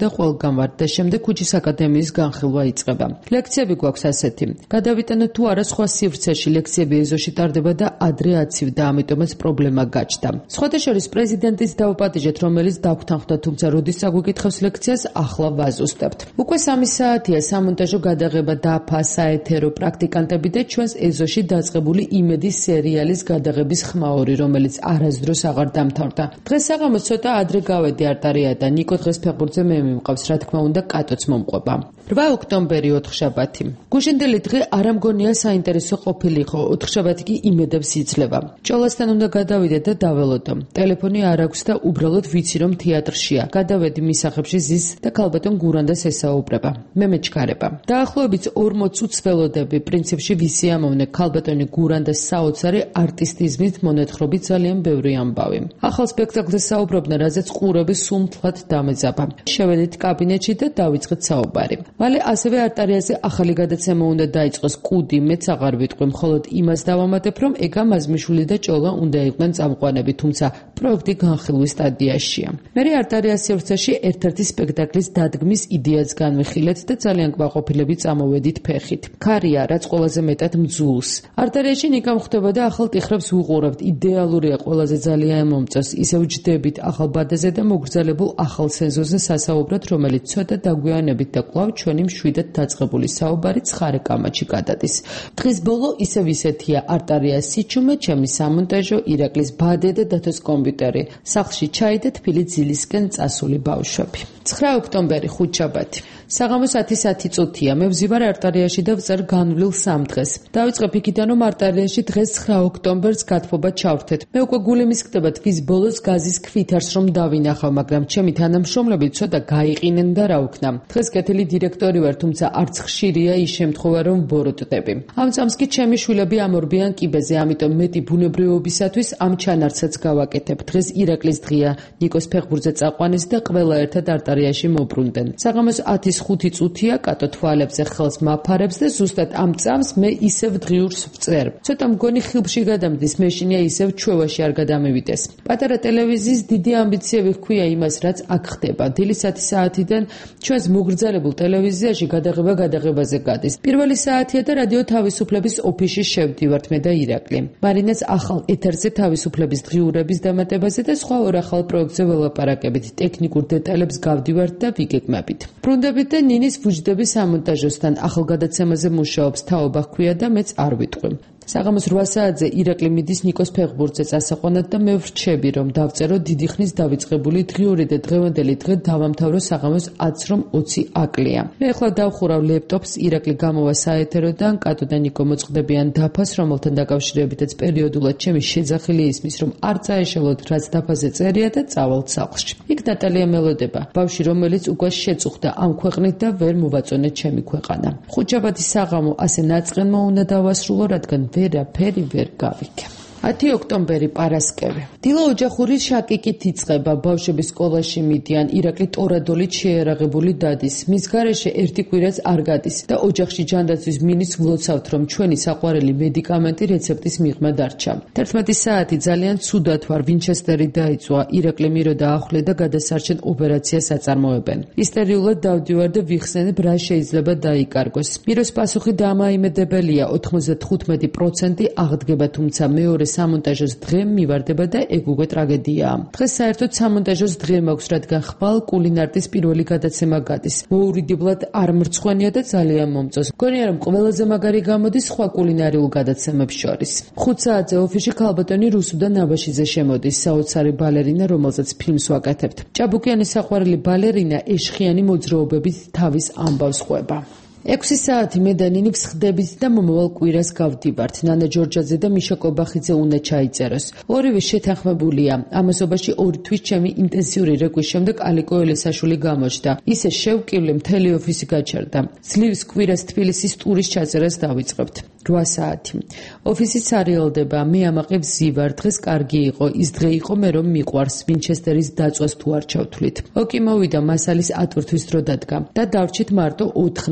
საგან ვარ და შემდეგ ქუჩის აკადემიის განხილვა იწყება. ლექციები გვაქვს ასეთი. გადავიტანოთ თუ არა სხვა სივრცეში ლექციები ეზოში ტარდება და ადრე აცივდა, ამიტომაც პრობლემა გაჩნდა. სხვათა შორის პრეზიდენტის დავაპატიჟეთ, რომელიც დაგვთანხმდა, თუმცა როდის აგვიკითხავს ლექციას, ახლა ვაზუსტებთ. უკვე სამი საათია სამონტაჟო გადაღება დაფა, საეთერო პრაქტიკანტები და ჩვენს ეზოში დაწყებული იმედის სერიალის გადაღების ხმაური, რომელიც არასდროს აღარ დამთავრდა. დღეს საღამოს ცოტა ადრე გავედი არტარია და ნიკო დღეს ფეხბურთზე მე მიმყავს, რა თქმა უნდა, კატოც მომყვება. რვა ოქტომბერი ოთხშაბათი. გუშინდელი დღე არ ამგონია საინტერესო ყოფილიყო, ოთხშაბათი კი იმედებს იძლევა. ჭოლასთან უნდა გადავიდე და დაველოდო. ტელეფონი არ აქვს და უბრალოდ ვიცი რომ თეატრშია. გადავედი მისაღებში ზის და ქალბატონ გურანდას ესაუბრება. მე მეჩქარება. დაახლოებით ორმოც წუთს ველოდები, პრინციპში ვისი ამოვნე ქალბატონი გურანდას საოცარი არტისტიზმით მონეთხრობით ძალიან ბევრი ამბავი. ახალ სპექტაკლზე საუბრობდნენ, რაზეც ყურები სულ მთლად დამეძაბა. შევედით კაბინეტში და დავიწყეთ საუბარი. მალე ასევე არტარიაზე ახალი გადაცემა უნდა დაიწყოს. კუდი მეც აღარ ვიტყვი, მხოლოდ იმას დავამატებ, რომ ეგა მაზმიშვილი და ჭოლა უნდა იყვნენ წამყვანები, თუმცა პროექტი განხილვის სტადიაშია. მე არტარიას სივრცეში ერთ-ერთი სპექტაკლის დადგმის იდეაც განვიხილეთ და ძალიან კმაყოფილებით წამოვედით ფეხით. ქარია, რაც ყველაზე მეტად მძულს. არტარიაში ნიკამ ხვდება და ახალ ტიხრებს ვუყურებთ. იდეალურია, ყველაზე ძალიან მომწონს. ისევ ჯდებით ახალ ბადაზე და მოგრძალებულ ახალ სენზორზე სასაუბრად, რომელიც ცოტა დაგვიანებით და კვლავ ჩვენი მშვიდად დაწყებული საუბარი ცხარე კამათში გადადის. დღის ბოლო ისევ ისეთია, არტარიას სიჩუმე, ჩემი სამონტაჟო, ირაკლის ბადე და დათოს კომპიუტერი. სახლში ჩაი და თბილი ძილისკენ წასული ბავშვები. ცხრა ოქტომბერი ხუთშაბათი. საღამოს ათი საათი წუთია. მე ვზივარ არტარიაში და ვწერ განვლილ სამ დღეს. დავიწყებ იქიდან, რომ არტარიაში დღეს ცხრა ოქტომბერს გათბობა ჩავრთეთ. მე უკვე გული მისკდება თვის ბოლოს გაზის ქვითარს რომ დავინახავ, მაგრამ ჩემი თანამშრომლები ცოტა გაიყინენ და რა ვქნა. დღეს კეთილი დირექტორი ვარ, თუმცა არც ხშირია ის შემთხვევა, რომ ბოროტდები. ამ წამს კი ჩემი შვილები ამორბიან კიბეზე, ამიტომ მეტი ბუნებრიობისათვის ამ ჩანართსაც გავაკეთებ. დღეს ირაკლის დღეა, ნიკოს ფეხბურთზე წაყვანის და ყველა ერთად არტარიაში მოbrunდნენ. საღამოს ათის ხუთი წუთია, კატო თვალებზე ხელს მაფარებს და ზუსტად ამ წამს მე ისევ დღიურს ვწერ. ცოტა მგონი ხილში გადამდის, მეშინია ისევ ჩვევაში არ გადამევიდეს. პატარა ტელევიზიის დიდი ამბიციები ჰქვია იმას, რაც აქ ხდება. დილის ათი საათიდან ჩვენს მოგრძალებულ ტელევიზიაში გადაღება გადაღებაზე გადის. პირველი საათია და რადიო თავისუფლების ოფისში შევდივართ მე და ირაკლი. მარინას ახალ ეთერზე თავისუფლების დღიურების დამატებაზე და სხვა ორ ახალ პროექტზე ველაპარაკებით. ტექნიკურ დეტალებს გავდივართ და ვიგეგმებით. ბრუნდებით და ნინის ვუჯდები სამონტაჟოსთან ახალ გადაცემაზე მუშაობს, თაობა ჰქვია და მეც არ ვიტყვი. საღამოს რვა საათზე ირაკლი მიდის ნიკოს ფეხბურთზე წასაყვანად და მე ვრჩები, რომ დავწერო დიდი ხნის დავიწყებული დღიური და დღევანდელი დღე დავამთავრო საღამოს ათს რომ ოცი აკლია. მე ახლა დავხურავ ლეპტოპს, ირაკლი გამოვა საეთეროდან, კატო და ნიკო მოწყდებიან დაფას, რომელთან დაკავშირებითაც პერიოდულად ჩემი შეძახილი ისმის, რომ არ წაეშალოთ, რაც დაფაზე წერია და წავალთ სახლში. იქ ნატალია მელოდება, ბავში, რომელიც უკვე შეწუხდა ამ ქვეყნით და ვერ მოვაწონეთ ჩემი ქვეყანა. ხუთშაბათის საღამო ასე ნაწყენმა უნდა დავასრულო, რადგან ვერაფერი ვერ გავიქე. ათი ოქტომბერი პარასკევი. დილა ოჯახური შაკიკით იწყება, ბავშვები სკოლაში მიდიან, ირაკლი ტორადოლით შეერაღებული დადის. მის გარეშე ერთი კვირაც არ გადის და ოჯახში ჯანდაცვის მინიც ვლოცავთ, რომ ჩვენი საყვარელი მედიკამენტი რეცეპტის მიღმა დარჩა. თერთმეტი საათი ძალიან ცუდად ვარ, ვინჩესტერი დაიწვა, ირაკლი მირო დაახლე და გადასარჩენ ოპერაციას აწარმოებენ. ისტერიულად დავდივარ და ვიხსენებ, რა შეიძლება დაიკარგოს. მიროს პასუხი დამაიმედებელია, ოთხმოცდათხუთმეტი პროცენტი აღდგება, თუმცა მეორე სამონტაჟოს დღე მივარდება და ეგ უკვე ტრაგედიაა. დღეს საერთოდ სამონტაჟოს დღე მაქვს, რადგან ხვალ კულინარტის პირველი გადაცემა გადის. მოურიდებლად არ მრცხვენია და ძალიან მომწონს. მგონია რომ ყველაზე მაგარი გამოდის სხვა კულინარიულ გადაცემებს შორის. ხუთ საათზე ოფისში ქალბატონი რუსუ და ნაბაშიძე შემოდის, საოცარი ბალერინა, რომელზეც ფილმს ვაკეთებთ. ჭაბუკიანის საყვარელი ბალერინა ეშხიანი მოძრაობებით თავის ამბავს ყვება. ექვსი საათი მე და ნინი ვსხდებით და მომავალ კვირას გავდივართ. ნანა ჯორჯაძე და მიშა კობახიძე უნდა ჩაიწეროს. ორივე შეთანხმებულია. ამასობაში ორი თვის ჩემი ინტენსიური რეკვის შემდეგ ალიკო ელესაშვილი გამოჩნდა. ისე შევკივლე, მთელი ოფისი გაჩერდა. ძლივს კვირას თბილისის ტურის ჩაწერას დავიწყებთ. რვა საათი. ოფისიც არიელდება, მე ამაყებ ზივარ, დღეს კარგი იყო, ის დღე იყო მე რომ მიყვარს, ვინჩესტერის დაწვას თუ არ ჩავთვლით. ოკი მოვიდა მასალის ატვირთვის დრო დადგა და დავრჩით მარტო ოთხნი, მე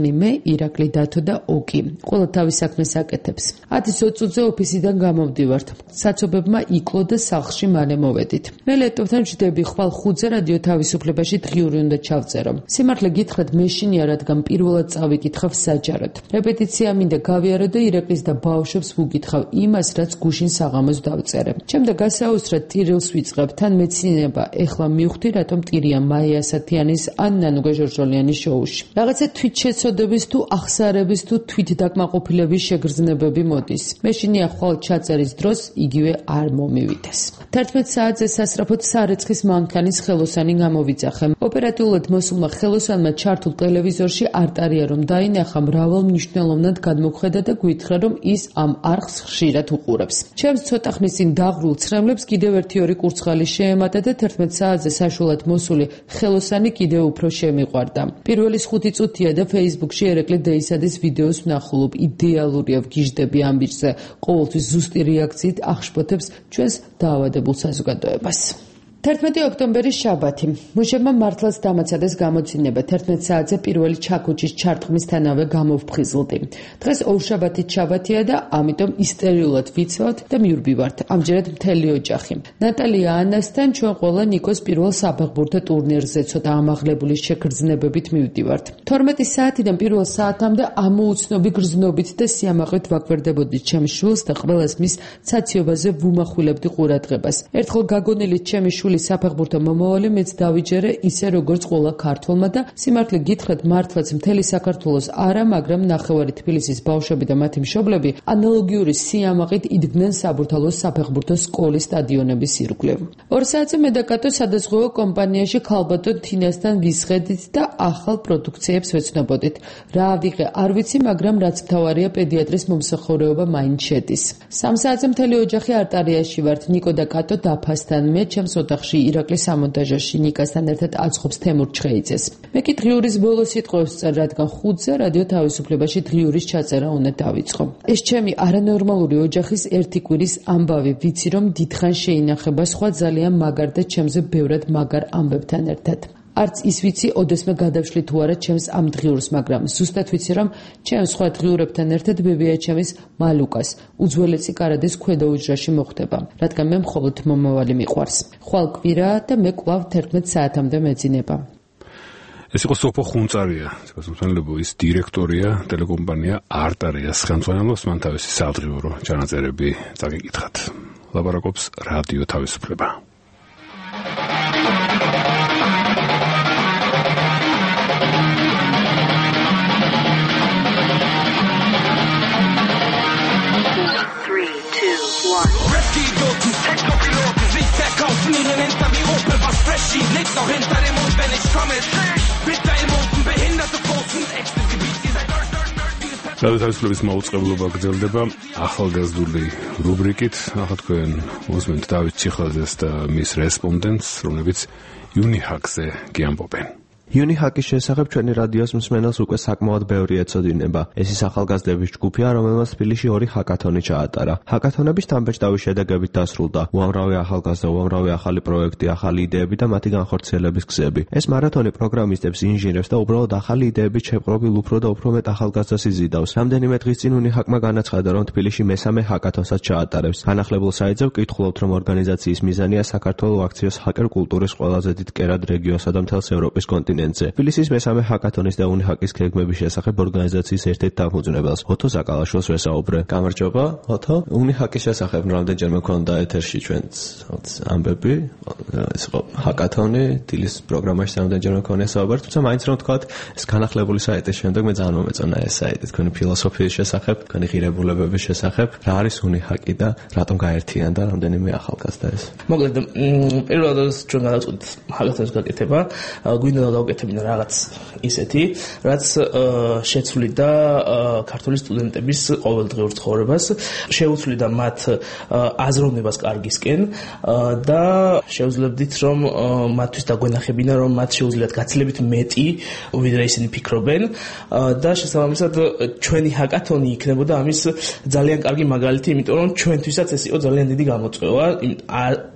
ირაკლი დათო და ოკი. ყველა თავის საქმეს აკეთებს. ათის ოცი წუთზე ოფისიდან გამოვდივართ. საცობებმა იკლო და სახლში მალე მოვედით. მე ლეპტოპთან ვждები, ხვალ ხუთზე რადიო თავისუფლებაში დღიური უნდა ჩავწერო. სიმართლე გითხრათ, მეშინია, რადგან პირველად წავიკითხავ საჯაროდ. რეპეტიცია მინდა გავიარო და ირაკლის და ბავშვებს ვუგითხავ იმას, რაც გუშინ საღამოს დავწერე. ჩემდა გასაუსრად ტირილს ვიწყებ, თან მეცნიერება ეხლა მივხვდი, რატომ ტირია მაია ასათიანის ან ნანუგა ჟორჟოლიანის შოუში. რაღაცა თვით შეცოდების თუ ახსარების თუ თვით დაკმაყოფილების შეგრძნებები მოდის. მეშინია ხვალ ჩაწერის დროს იგივე არ მომივიდეს. თერთმეტ საათზე სასწრაფოდ სარეცხის მანქანის ხელოსანი გამოვიძახე. ოპერატიულად მოსულმა ხელოსანმა ჩართულ ტელევიზორში არტარია რომ დაინახა, მრავალ მნიშვნელოვნად გადმოგვხედა და გვითხრა რომ ის ამ არხს ხშირად უყურებს. ჩემს ცოტა ხნის წინ დაღრულ ცრემლებს კიდევ ერთი ორი კურცხალი შეემატა და თერთმეტ საათზე საშუალად მოსული ხელოსანი კიდევ უფრო შემიყვარდა. პირველი ხუთი წუთია და Facebook-ში ერეკლე დეისადის ვიდეოს ვნახულობ. იდეალურია, ვგიჟდები ამ ბიჭზე. ყოველთვის ზუსტი რეაქციით აღშფოთებს ჩვენს დაავადებულ საზოგადოებას. თერთმეტი ოქტომბერი შაბათი. მუშებმა მართლაც დამაცადეს გამოძინება. თერთმეტ საათზე პირველი ჩაქუჩის ჩარტყმისთანავე გამოვფხიზლდი. დღეს ორშაბათით შაბათია და ამიტომ ისტერიულად ვიცავთ და მიურბივართ. ამჯერად მთელი ოჯახი. ნატალია ანასთან ჩვენ ყველა ნიკოს პირველ საფეხბურთო ტურნირზე ცოტა ამაღლებული შეგრძნებებით მივდივართ. თორმეტი საათიდან პირველ საათამდე ამოუცნობი გრძნობით და სიამაყით ვაკვირდებოდი ჩემს შვილს და ყველას მის ცაციობაზე ვუმახვილებდი ყურადღებას. ერთხელ გაგონილი ჩემი საფეხბურთო მომავალი მეც დავიჯერე ისე როგორც ყველა ქართველმა და სიმართლე გითხრათ, მართლაც მთელი საქართველოს არა, მაგრამ ნახევარი თბილისის ბავშვები და მათი მშობლები ანალოგიური სიამაყით იდგნენ საბურთალოს საფეხბურთო სკოლის სტადიონების ირგვლივ. ორ საათზე მე და კატო სადაზღვევო კომპანიაში ქალბატონ თინასთან ვისხედით და ახალ პროდუქციებს ვეცნობოდით. რა ვიღე არ ვიცი, მაგრამ რაც მთავარია პედიატრის მომსახურეობა მაინც შედის. სამ საათზე მთელი ოჯახი არტარიაში ვართ, ნიკო და კატო დაფასთან, მე ჩემს ოთახში ირაკლის სამონტაჟოში ნიკასთან ერთად აწყობს თემურ ჩხეიძეს. მე კი დღიურის ბოლო სიტყვებს წერ, რადგან ხუთზე რადიო თავისუფლებაში დღიურის ჩაწერა უნდა დავიწყო. ეს ჩემი არანორმალური ოჯახის ერთი კვირის ამბავი, ვიცი რომ დიდხან შეინახება სხვა ძალიან მაგარ და ჩემზე ბევრად მაგარ ამბებთან ერთად. არც ის ვიცი, ოდესმე გადავშლი თუ არა ჩემს ამ დღიურს, მაგრამ ზუსტად ვიცი რომ ჩემს სხვა დღიურებთან ერთად ბებია ჩემის მალუკას უძველესი კარადეს ქვედა უჯრაში მოხდება, რადგან მე მხოლოდ მომავალი მიყვარს. ხვალ კვირა და მე კვლავ თერთმეტ საათამდე მეძინება. ეს იყო სოფო ხუნწარია, სახელმწიფო ის დირექტორია ტელეკომპანია არტარიას ხელმძღვანელობს, მან თავისი სადღიურო ჩანაწერები წაგიკითხათ. ლაპარაკობს რადიო თავისუფლება. Fliegen hinter wie Opel, was flashy, nichts noch hinter dem Mond, wenn ich komme. Bitter Emoten, behinderte Pfoten, echtes Gebiet, ihr seid dirt, dirt, dirt, dieses Pet. რადიო თავისუფლების მაუწყებლობა გრძელდება ახალგაზრდული რუბრიკით. ახლა თქვენ უსმენთ დავით ჩიხალძეს და მის რესპონდენტს, რომლებიც იუნიჰაკზე გიამბობენ. იუნიჰაკის შესახებ ჩვენი რადიოს მსმენელს უკვე საკმაოდ ბევრი ეცოდინება. ეს ის ახალგაზრდების ჯგუფია, რომელმაც თბილისში ორი ჰაკათონი ჩაატარა. ჰაკათონების თამბეჭდავი შედეგებით დასრულდა უამრავი ახალგაზრდა, უამრავი ახალი პროექტი, ახალი იდეები და მათი განხორციელების გზები. ეს მარათონი პროგრამისტებს, ინჟინერებს და უბრალოდ ახალი იდეებით შეპყრობილ უფრო და უფრო მეტ ახალგაზრდას იზიდავს. რამდენიმე დღის წინ იუნიჰაკმა განაცხადა, რომ თბილისში მესამე ჰაკათონსაც ჩაატარებს. განახლებულ საიტზე ვკითხულობთ, რომ ორგანიზაციის მიზანია საქართველოს აქციოს ჰაკერ კულტურის ყველაზე დიდ კერად რეგიონსა და მთელს ევროპის კონტინენტზე. თბილისის მესამე ჰაკათონის და იუნიჰაკის გეგმების შესახებ ორგანიზაციის ერთ-ერთ დამფუძნებელს ოთო ზაკალაშვილს ვესაუბრე. გამარჯობა, ოთო. იუნიჰაკის შესახებ რამდენჯერმე მქონდა ეთერში ჩვენც ამბები. ეს იყო ჰაკათონი, დილის პროგრამაში რამდენჯერმე მქონია საუბარი, თუმცა მაინც რომ ვთქვათ, ეს განახლებული საიტის შემდეგ მე ძალიან მომეწონა ეს საიტი, თქვენი ფილოსოფიის შესახებ, თქვენი ღირებულებების შესახებ, რა არის იუნიჰაკი და რატომ გაერთიანდა რამდენიმე ახალგაზრდა ეს. მოკლედ, პირველად ჩვენ გადავწყვიტეთ ჰაკათონის გაკეთება, გვინდა გავაკეთებინა რაღაც ისეთი, რაც შეცვლიდა ქართული სტუდენტების ყოველდღიურ ცხოვრებას, შეუცვლიდა მათ აზროვნებას კარგისკენ და შეუძლებდით რომ მათთვის დაგვენახებინა, რომ მათ შეუძლიათ გაცილებით მეტი, ვიდრე ისინი ფიქრობენ და შესაბამისად ჩვენი ჰაკათონი იქნებოდა ამის ძალიან კარგი მაგალითი, იმიტომ რომ ჩვენთვისაც ეს იყო ძალიან დიდი გამოწვევა.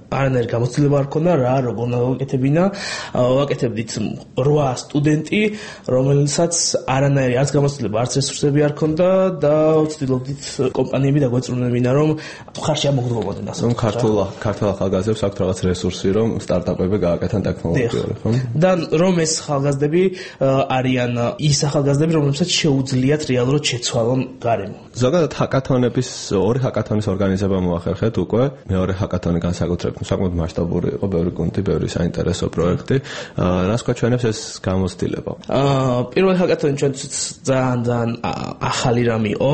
არანაირი გამოცდილება არ ქონდა რა როგორ უნდა გავაკეთებინა. ვაკეთებდით რვა სტუდენტი, რომელსაც არანაირი არც გამოცდილება, არც რესურსები არ ქონდა და ვცდილობდით კომპანიები დაგვეწრუნებინა, რომ ხარში ამოგდროობდნენ ასე. რომ ქართულ ქართულ ახალგაზრდებს აქვთ რაღაც რესურსი, რომ სტარტაპები გააკეთონ ტექნოლოგიურად, ხო? და რომ ეს ახალგაზრდები არიან ის ახალგაზრდები, რომლებსაც შეუძლიათ რეალურად შეცვალონ გარემო. ზოგადად ჰაკათონების ორი ჰაკათონის ორგანიზება მოახერხეთ უკვე. მეორე ჰაკათონი განსაკუთრებით საკმაოდ მასშტაბური იყო, ბევრი გუნდი, ბევრი საინტერესო პროექტი. რას გვაჩვენებს ეს გამოცდილება? აა პირველი ჰაკათონი ჩვენთვის ძალიან ძალიან ახალი რამ იყო.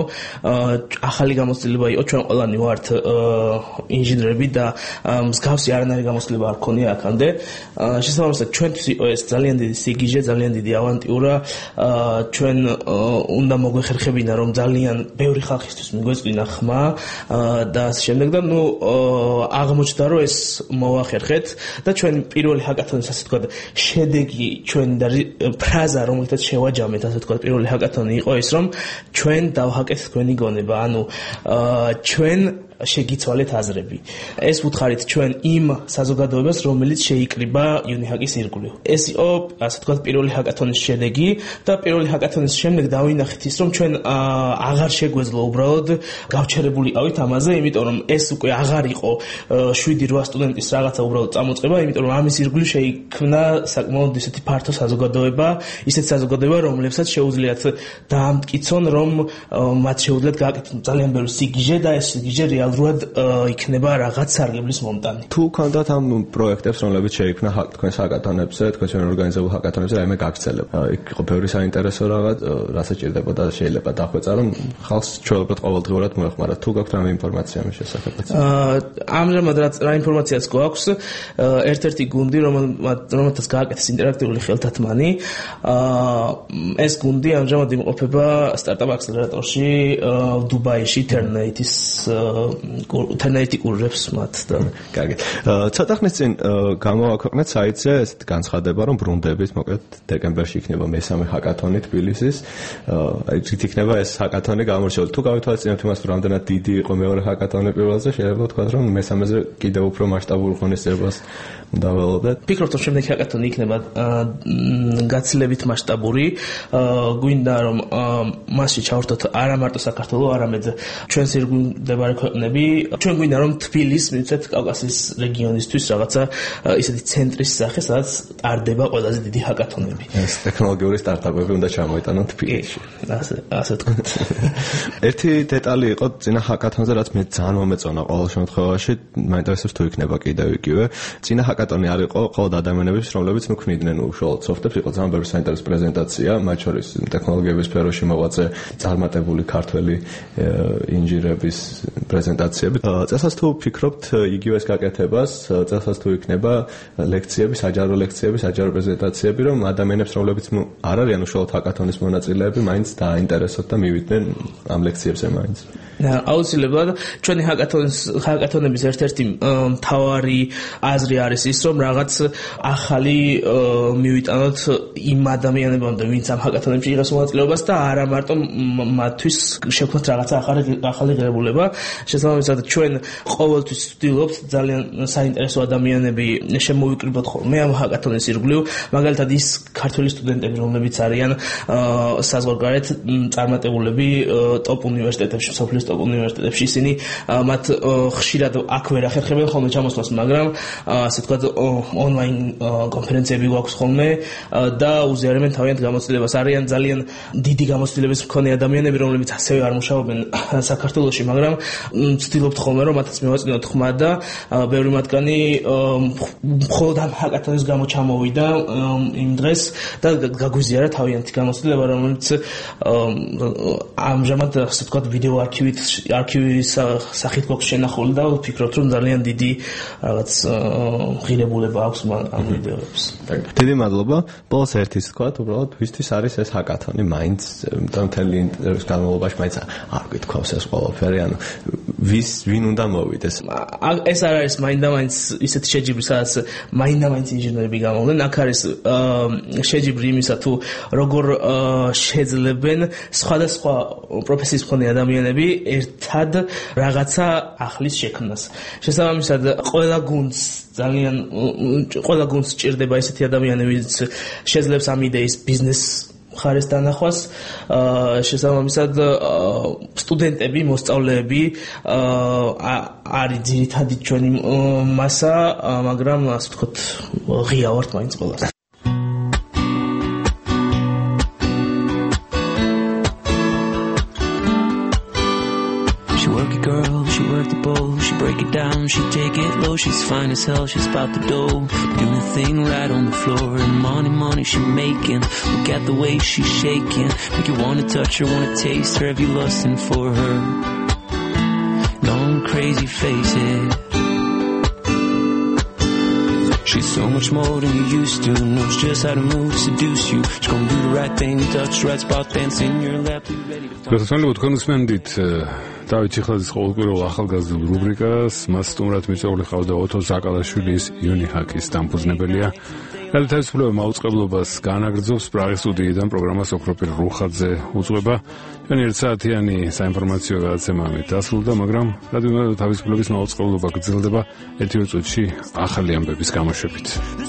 ახალი გამოცდილება იყო, ჩვენ ყველანი ვართ ინჟინრები და მსგავსი არანაირი გამოცდილება არ ქონია აქამდე. შესაბამისად ჩვენთვის იყო ეს ძალიან დიდი სიგიჟე, ძალიან დიდი ავანტიურა. ჩვენ უნდა მოგვეხერხებინა, რომ ძალიან ბევრი ხალხისთვის მიგვეწვინა ხმა და ასე შემდეგ და ნუ აღმოჩნდა, რომ ეს მოვახერხეთ და ჩვენ პირველი ჰაკათონის ასე თქვა შედეგი ჩვენ და ფრაზა, რომელთაც შევაჯამეთ ასე თქვა პირველი ჰაკათონი იყო ეს, რომ ჩვენ დავჰაკეთ თქვენი გონება, ანუ ჩვენ შეგიცვალეთ აზრები. ეს ვუთხარით ჩვენ იმ საზოგადოებას, რომელიც შეიკრიბა UniHack-ის ირგვლივ. ეს იყო, ასე ვთქვათ, პირველი ჰაკათონის შედეგი და პირველი ჰაკათონის შემდეგ დავინახეთ ის, რომ ჩვენ აღარ შეგვეძლო უბრალოდ გავჩერებულიყავით ამაზე, იმიტომ რომ ეს უკვე აღარ იყო შვიდი რვა სტუდენტის რაღაცა უბრალოდ წამოწყება, იმიტომ რომ ამის ირგვლივ შეიქმნა საკმაოდ ისეთი ფართო საზოგადოება, ისეთი საზოგადოება, რომლებსაც შეუძლიათ დაამტკიცონ, რომ მათ შეუძლიათ გააკეთონ ძალიან ბევრი სიგიჟე და ეს სიგიჟე რეალურად იქნება რაღაც სარგებლის მომტანი. თუ გქონდათ ამ პროექტებს, რომლებიც შეიქმნა თქვენს ჰაკათონებზე, თქვენს ორგანიზებულ ჰაკათონებზე, რაიმე გაგრძელება. იქ იყო ბევრი საინტერესო რაღაც, რასაც ჭირდებოდა და შეიძლება დახვეწა, რომ ხალხს ჩვეულებრივ ყოველდღიურად მოეხმაროთ. თუ გაქვთ რამე ინფორმაცია ამის შესახებაც? ამჟამად რა ინფორმაციაც გვაქვს, ერთ-ერთი გუნდი, რომელთაც გააკეთეს ინტერაქტიული ხელთათმანი, ეს გუნდი ამჟამად იმყოფება სტარტაპ აქსელერატორში დუბაიში, თერნეიტის თერნეიტი კურსებს მათ და კარგი. ცოტა ხნის წინ გამოვაქვეყნეთ საიტზე ესეთ განცხადება, რომ ბრუნდებით, მოკლედ დეკემბერში იქნება მესამე ჰაკათონი თბილისის. აი იქ იქნება ეს ჰაკათონი გამორჩეული. თუ გავითვალისწინებთ იმას, რომ რამდენად დიდი იყო მეორე ჰაკათონი პირველზე, შეიძლება ვთქვათ, რომ მესამეზე კიდევ უფრო მასშტაბურ ღონისძიებას უნდა ველოდეთ. ფიქრობთ, რომ შემდეგი ჰაკათონი იქნება გაცილებით მასშტაბური. გვინდა რომ მასში ჩავერთოთ არა მარტო საქართველო, არამედ ჩვენს ირგვლივ მდებარე ქვეყნები. ჩვენ გვინდა რომ თბილისს მივცეთ კავკასიის რეგიონისთვის რაღაცა ისეთი ცენტრის სახე, სადაც ტარდება ყველაზე დიდი ჰაკათონები. ეს ტექნოლოგიური სტარტაპები უნდა ჩამოიტანონ თბილისში. ასე ასე თქვით. ერთი დეტალი იყო წინა ჰაკათონზე, რაც მე ძალიან მომეწონა ყოველ შემთხვევაში, მაინტერესებს თუ იქნება კიდევ იგივე. წინა ჰაკათონი არ იყო მხოლოდ ადამიანების, რომლებიც მქნიდნენ უშუალოდ სოფტებს, იყო ძალიან ბევრი საინტერესო პრეზენტაცია, მათ შორის ტექნოლოგიების სფეროში მოღვაწე წარმატებული ქართველი ინჟინრების პრეზენტაციები. წელსაც თუ ფიქრობთ იგივეს გაკეთებას, წელსაც თუ იქნება ლექციები, საჯარო ლექციები, საჯარო პრეზენტაციები, რომ ადამიანებს, რომლებიც არ არიან უშუალოდ ჰაკათონის მონაწილეები, მაინც დააინტერესოთ და მივიდნენ ამ ლექციებზე მაინც. აუცილებლად ჩვენი ჰაკათონის ჰაკათონების ერთ-ერთი მთავარი აზრი არის ის, რომ რაღაც ახალი მივიტანოთ იმ ადამიანებამდე, ვინც ამ ჰაკათონებში იღებს მონაწილეობას და არა მარტო მათთვის შევქმნათ რაღაცა ახალი ღირებულება. შესაბამისად ჩვენ ყოველთვის ვცდილობთ ძალიან საინტერესო ადამიანები შემოვიკრიბოთ ხოლმე ამ ჰაკათონის ირგვლივ, მაგალითად ის ქართველი სტუდენტები, რომლებიც არიან საზღვარგარეთ წარმატებულები ტოპ უნივერსიტეტებში, სოფლის ტოპ უნივერსიტეტებში, ისინი მათ ხშირად აქ ვერ ახერხებენ ხოლმე ჩამოსვლას, მაგრამ ასე ვთქვათ ონლაინ კონფერენციები გვაქვს ხოლმე და უზიარებენ თავიანთ გამოცდილებას. არიან ძალიან დიდი გამოცდილების მქონე ადამიანები, რომლებიც ასევე არ მუშაობენ საქართველოში, მაგრამ ვცდილობთ ხოლმე რომ მათაც მივაწინოთ ხმა და ბევრი მათგანი მხოლოდ ამ ჰაკათონის გამო ჩამოვიდა იმ დღეს და გაგვიზიარა თავიანთი გამოცდილება, რომელიც ამჟამად ასე ვთქვათ ვიდეო არქივით არქივის სახით გვაქვს შენახული და ვფიქრობთ რომ ძალიან დიდი რაღაც ღირებულება აქვს ამ ვიდეოებს. დიდი მადლობა. ბოლოს ერთის ვთქვათ, უბრალოდ ვისთვის არის ეს ჰაკათონი, მაინც მთელი ინტერვიუს განმავლობაში მაინც არ გითქვავს ეს ყველაფერი, ანუ ვის ვინ უნდა მოვიდეს? ეს არ არის მაინდა-მაინც ისეთი შეჯიბრი, სადაც მაინდა-მაინც ინჟინერები გამოვიდნენ. აქ არის შეჯიბრი იმისა, თუ როგორ შეძლებენ სხვადასხვა პროფესიის მქონე ადამიანები ერთად რაღაცა ახლის შექმნას. შესაბამისად, ყველა გუნდს ძალიან ყველა გუნდს სჭირდება ესეთი ადამიანები, ვინც შეძლებს ამ იდეის ბიზნეს ხარეს დანახვას. შესაბამისად, სტუდენტები, მოსწავლეები არის ძირითადი ჩვენი მასა, მაგრამ ასე ვთქვათ, ღია ვართ მაინც ყველას. Down, she take it low, she's fine as hell, she's about the dough, doing a thing right on the floor, and money, money she making, look at the way she's shaking, make you wanna touch her, wanna taste her, have you lusting for her, gone crazy, face it, she's so much more than you used to, knows just how to move, seduce you, she's gonna do the right thing, touch the right spot, dance in your lap, you ready to talk. გასასვლელად თქვენსმენდით დავით ჩიხლაძის ყოველკვირეულ ახალგაზრდულ რუბრიკას, მას სტუმრად მიწვეული ყავდა ოთო ზაკალაშვილის იუნიჰაკის დამფუძნებელია. რა თავისუფლება მაუწყებლობას განაგრძობს პრაღის სტუდიიდან პროგრამას ოქროპირ რუხაძე უძღვება. ჩვენი ერთ საათიანი საინფორმაციო გადაცემა ამით დასრულდა, მაგრამ რადიო თავისუფლების მაუწყებლობა გრძელდება ერთი ორ წუთში ახალი ამბების გამოშვებით.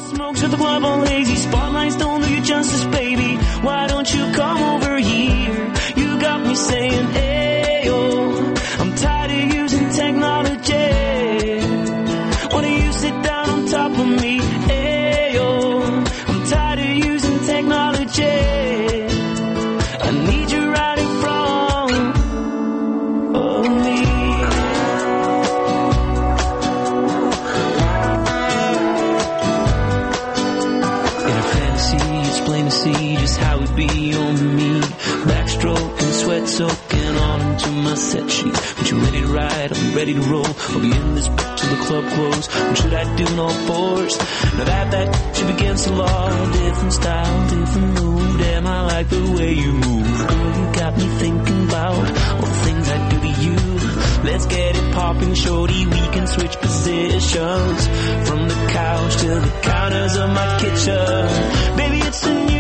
I'm tired of using technology. Why don't you sit down on top of me? Ayo, I'm tired of using technology. I need you right in front of me. In a fantasy, it's plain to see just how it be on me. Backstroke and sweat soaking on into my set sheet. But you ready to ride, I'll be ready to roll. I'll be in this book till the club close. What should I do in all fours? Now that that ship against the law. Different style, different mood. Damn, I like the way you move. Girl, you got me thinking about all the things I do to you. Let's get it popping, shorty. We can switch positions from the couch to the counters of my kitchen. Baby, it's a new